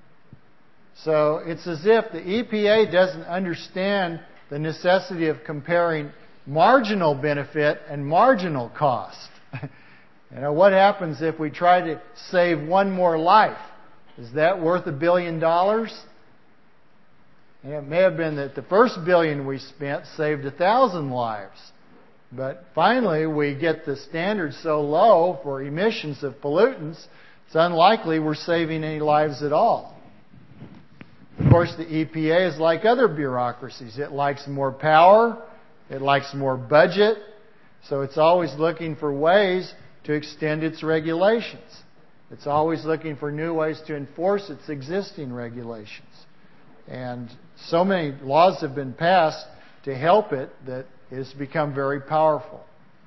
So it's as if the E P A doesn't understand the necessity of comparing marginal benefit and marginal cost. You know, what happens if we try to save one more life? Is that worth a billion dollars? And it may have been that the first billion we spent saved a thousand lives. But finally, we get the standards so low for emissions of pollutants, it's unlikely we're saving any lives at all. Of course, the E P A is like other bureaucracies. It likes more power. It likes more budget. So it's always looking for ways to extend its regulations. It's always looking for new ways to enforce its existing regulations. And so many laws have been passed to help it that it has become very powerful.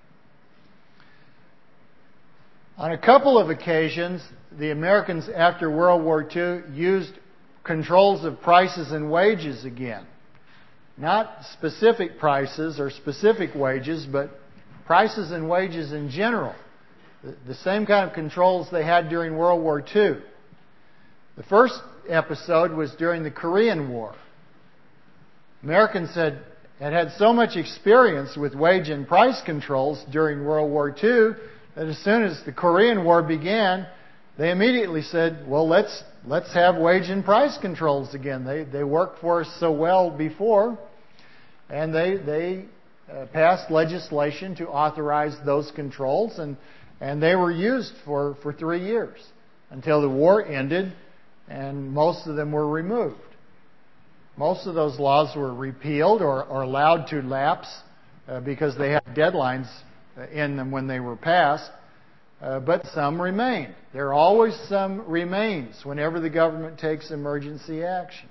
On a couple of occasions, the Americans after World War Two used controls of prices and wages again. Not specific prices or specific wages, but prices and wages in general. The, the same kind of controls they had during World War Two. The first episode was during the Korean War. Americans had, had had so much experience with wage and price controls during World War Two that as soon as the Korean War began, they immediately said, well, let's let's have wage and price controls again. They they worked for us so well before. And they they uh, passed legislation to authorize those controls, and, and they were used for, for three years until the war ended and most of them were removed. Most of those laws were repealed or, or allowed to lapse uh, because they had deadlines in them when they were passed. Uh, but some remain. There are always some remains whenever the government takes emergency action.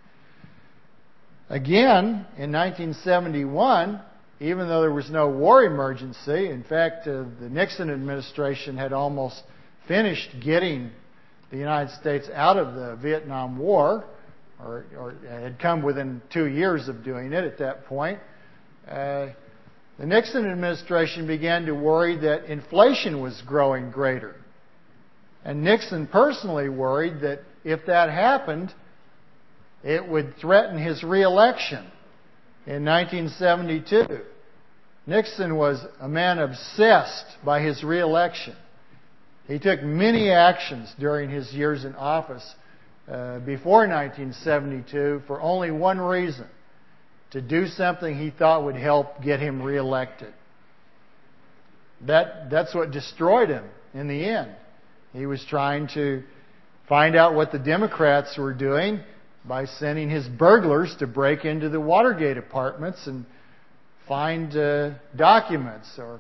Again, in nineteen seventy-one, even though there was no war emergency, in fact, uh, the Nixon administration had almost finished getting the United States out of the Vietnam War, or, or had come within two years of doing it at that point. Uh, The Nixon administration began to worry that inflation was growing greater. And Nixon personally worried that if that happened, it would threaten his re-election in nineteen seventy-two. Nixon was a man obsessed by his re-election. He took many actions during his years in office uh, before nineteen seventy-two for only one reason: to do something he thought would help get him reelected. That, that's what destroyed him in the end. He was trying to find out what the Democrats were doing by sending his burglars to break into the Watergate apartments and find uh, documents or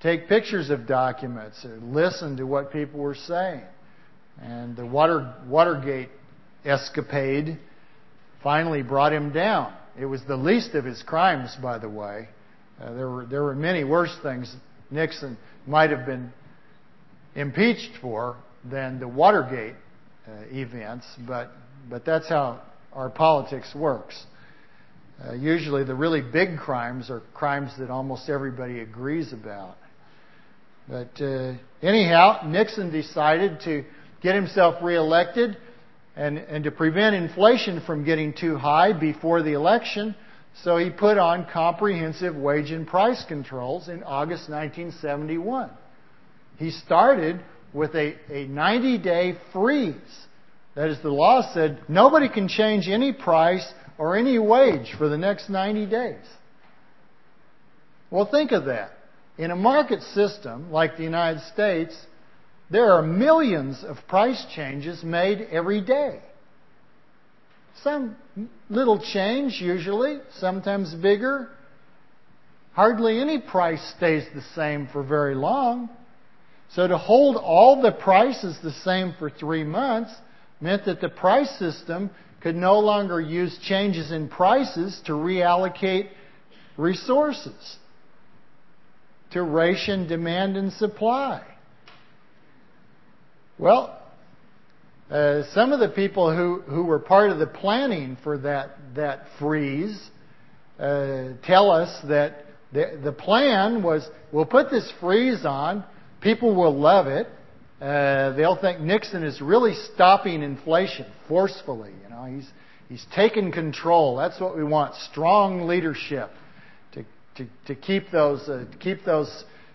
take pictures of documents, or listen to what people were saying. And the Water, Watergate escapade finally brought him down. It was the least of his crimes, by the way. Uh, there were there were many worse things Nixon might have been impeached for than the Watergate uh, events, but but that's how our politics works. Uh, usually, the really big crimes are crimes that almost everybody agrees about. But uh, anyhow, Nixon decided to get himself reelected, and and to prevent inflation from getting too high before the election. So he put on comprehensive wage and price controls in August nineteen seventy-one. He started with a, a ninety-day freeze. That is, the law said nobody can change any price or any wage for the next ninety days. Well, think of that. In a market system like the United States, there are millions of price changes made every day. Some little change usually, sometimes bigger. Hardly any price stays the same for very long. So to hold all the prices the same for three months meant that the price system could no longer use changes in prices to reallocate resources, to ration demand and supply. Well, Uh, some of the people who, who were part of the planning for that that freeze uh, tell us that the, the plan was, we'll put this freeze on, people will love it, uh, they'll think Nixon is really stopping inflation forcefully. You know, he's he's taken control. That's what we want: strong leadership to to, to keep those uh, to keep those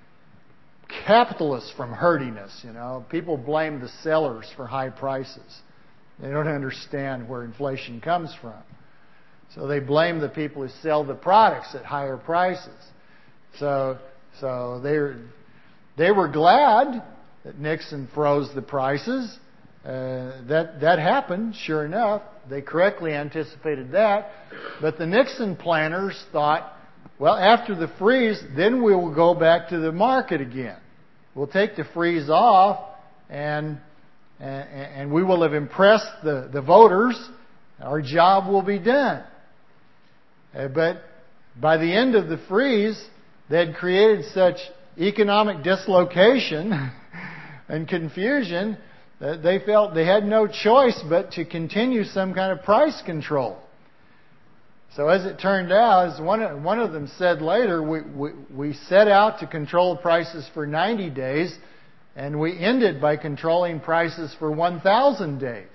capitalists from hurting us. You know, people blame the sellers for high prices. They don't understand where inflation comes from. So they blame the people who sell the products at higher prices. So, so they they were glad that Nixon froze the prices. Uh, that that happened, sure enough. They correctly anticipated that. But the Nixon planners thought, well, after the freeze, then we will go back to the market again. We'll take the freeze off, and and, and we will have impressed the, the voters. Our job will be done. Uh, but by the end of the freeze, they had created such economic dislocation and confusion that they felt they had no choice but to continue some kind of price control. So as it turned out, as one of, one of them said later, we, we, we set out to control prices for ninety days, and we ended by controlling prices for one thousand days.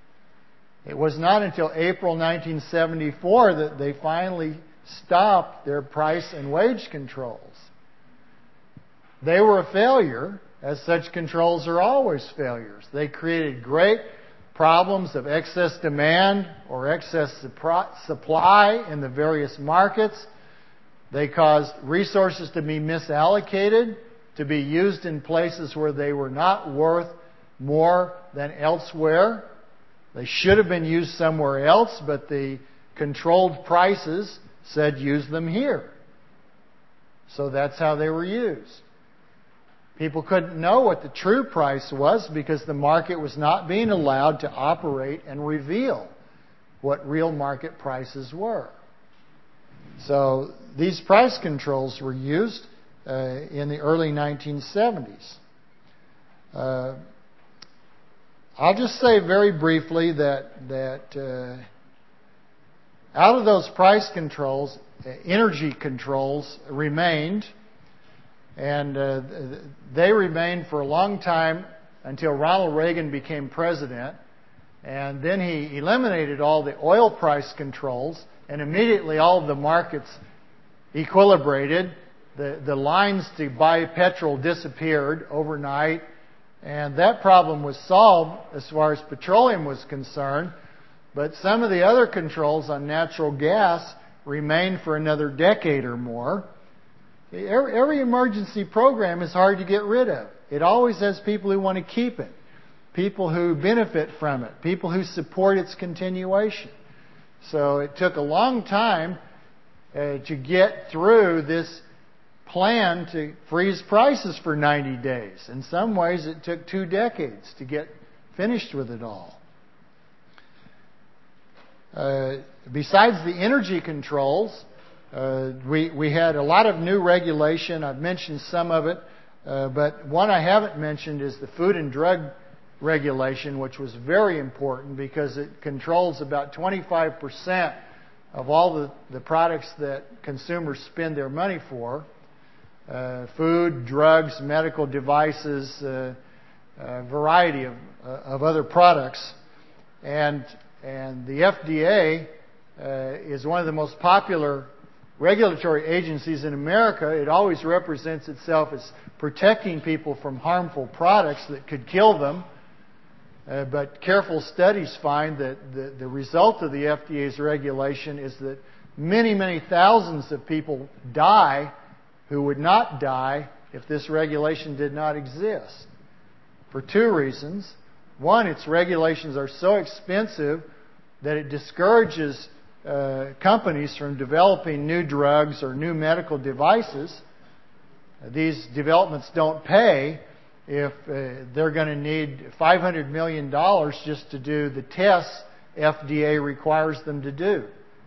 It was not until April nineteen seventy-four that they finally stopped their price and wage controls. They were a failure, as such controls are always failures. They created great problems of excess demand or excess supply in the various markets. They caused resources to be misallocated, to be used in places where they were not worth more than elsewhere. They should have been used somewhere else, but the controlled prices said use them here. So that's how they were used. People couldn't know what the true price was because the market was not being allowed to operate and reveal what real market prices were. So these price controls were used uh, in the early nineteen seventies. Uh, I'll just say very briefly that that uh, out of those price controls, uh, energy controls remained. And uh, they remained for a long time until Ronald Reagan became president. And then he eliminated all the oil price controls, and immediately all of the markets equilibrated. The, the lines to buy petrol disappeared overnight. And that problem was solved as far as petroleum was concerned. But some of the other controls on natural gas remained for another decade or more. Every, every emergency program is hard to get rid of. It always has people who want to keep it, people who benefit from it, people who support its continuation. So it took a long time uh, to get through this plan to freeze prices for ninety days. In some ways, it took two decades to get finished with it all. Uh, besides the energy controls, uh, we, we had a lot of new regulation. I've mentioned some of it, uh, but one I haven't mentioned is the Food and Drug Regulation, which was very important because it controls about twenty-five percent of all the, the products that consumers spend their money for. Uh, food, drugs, medical devices, uh, a variety of, uh, of other products. And, and the F D A uh, is one of the most popular regulatory agencies in America. It always represents itself as protecting people from harmful products that could kill them. Uh, but careful studies find that the, the result of the F D A's regulation is that many, many thousands of people die who would not die if this regulation did not exist. For two reasons. One, its regulations are so expensive that it discourages uh, companies from developing new drugs or new medical devices. Uh, these developments don't pay if uh, they're going to need five hundred million dollars just to do the tests F D A requires them to do.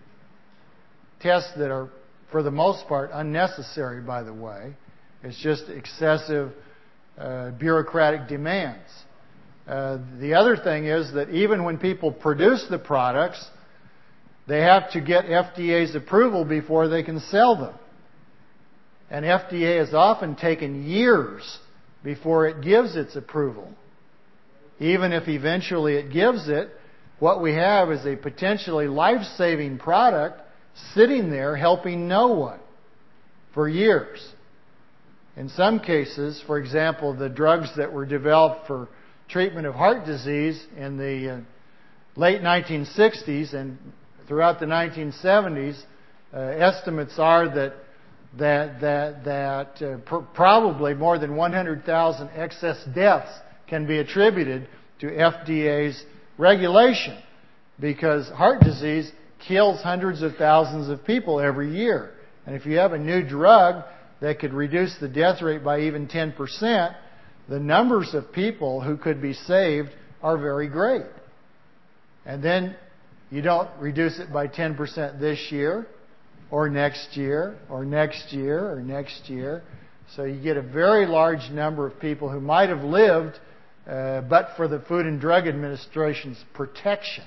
Tests that are, for the most part, unnecessary, by the way. It's just excessive uh, bureaucratic demands. Uh, the other thing is that even when people produce the products, they have to get F D A's approval before they can sell them. And F D A has often taken years before it gives its approval. Even if eventually it gives it, what we have is a potentially life-saving product sitting there helping no one for years. In some cases, for example, the drugs that were developed for treatment of heart disease in the uh, late nineteen sixties and throughout the nineteen seventies, uh, estimates are that that that that uh, pr- probably more than one hundred thousand excess deaths can be attributed to F D A's regulation, because heart disease kills hundreds of thousands of people every year. And if you have a new drug that could reduce the death rate by even ten percent, the numbers of people who could be saved are very great. And then you don't reduce it by ten percent this year, or next year, or next year, or next year. So you get a very large number of people who might have lived uh, but for the Food and Drug Administration's protection.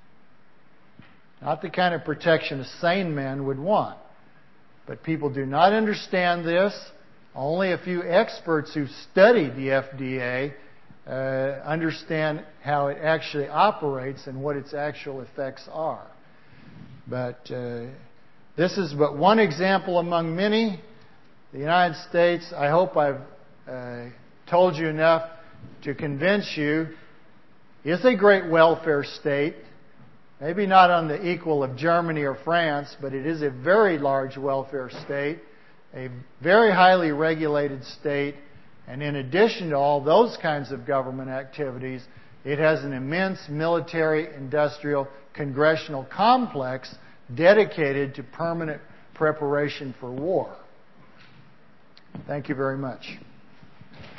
Not the kind of protection a sane man would want. But people do not understand this. Only a few experts who've studied the F D A uh, understand how it actually operates and what its actual effects are. But uh, this is but one example among many. The United States, I hope I've uh, told you enough to convince you, is a great welfare state. Maybe not on the equal of Germany or France, but it is a very large welfare state, a very highly regulated state, and in addition to all those kinds of government activities, it has an immense military, industrial, congressional complex dedicated to permanent preparation for war. Thank you very much.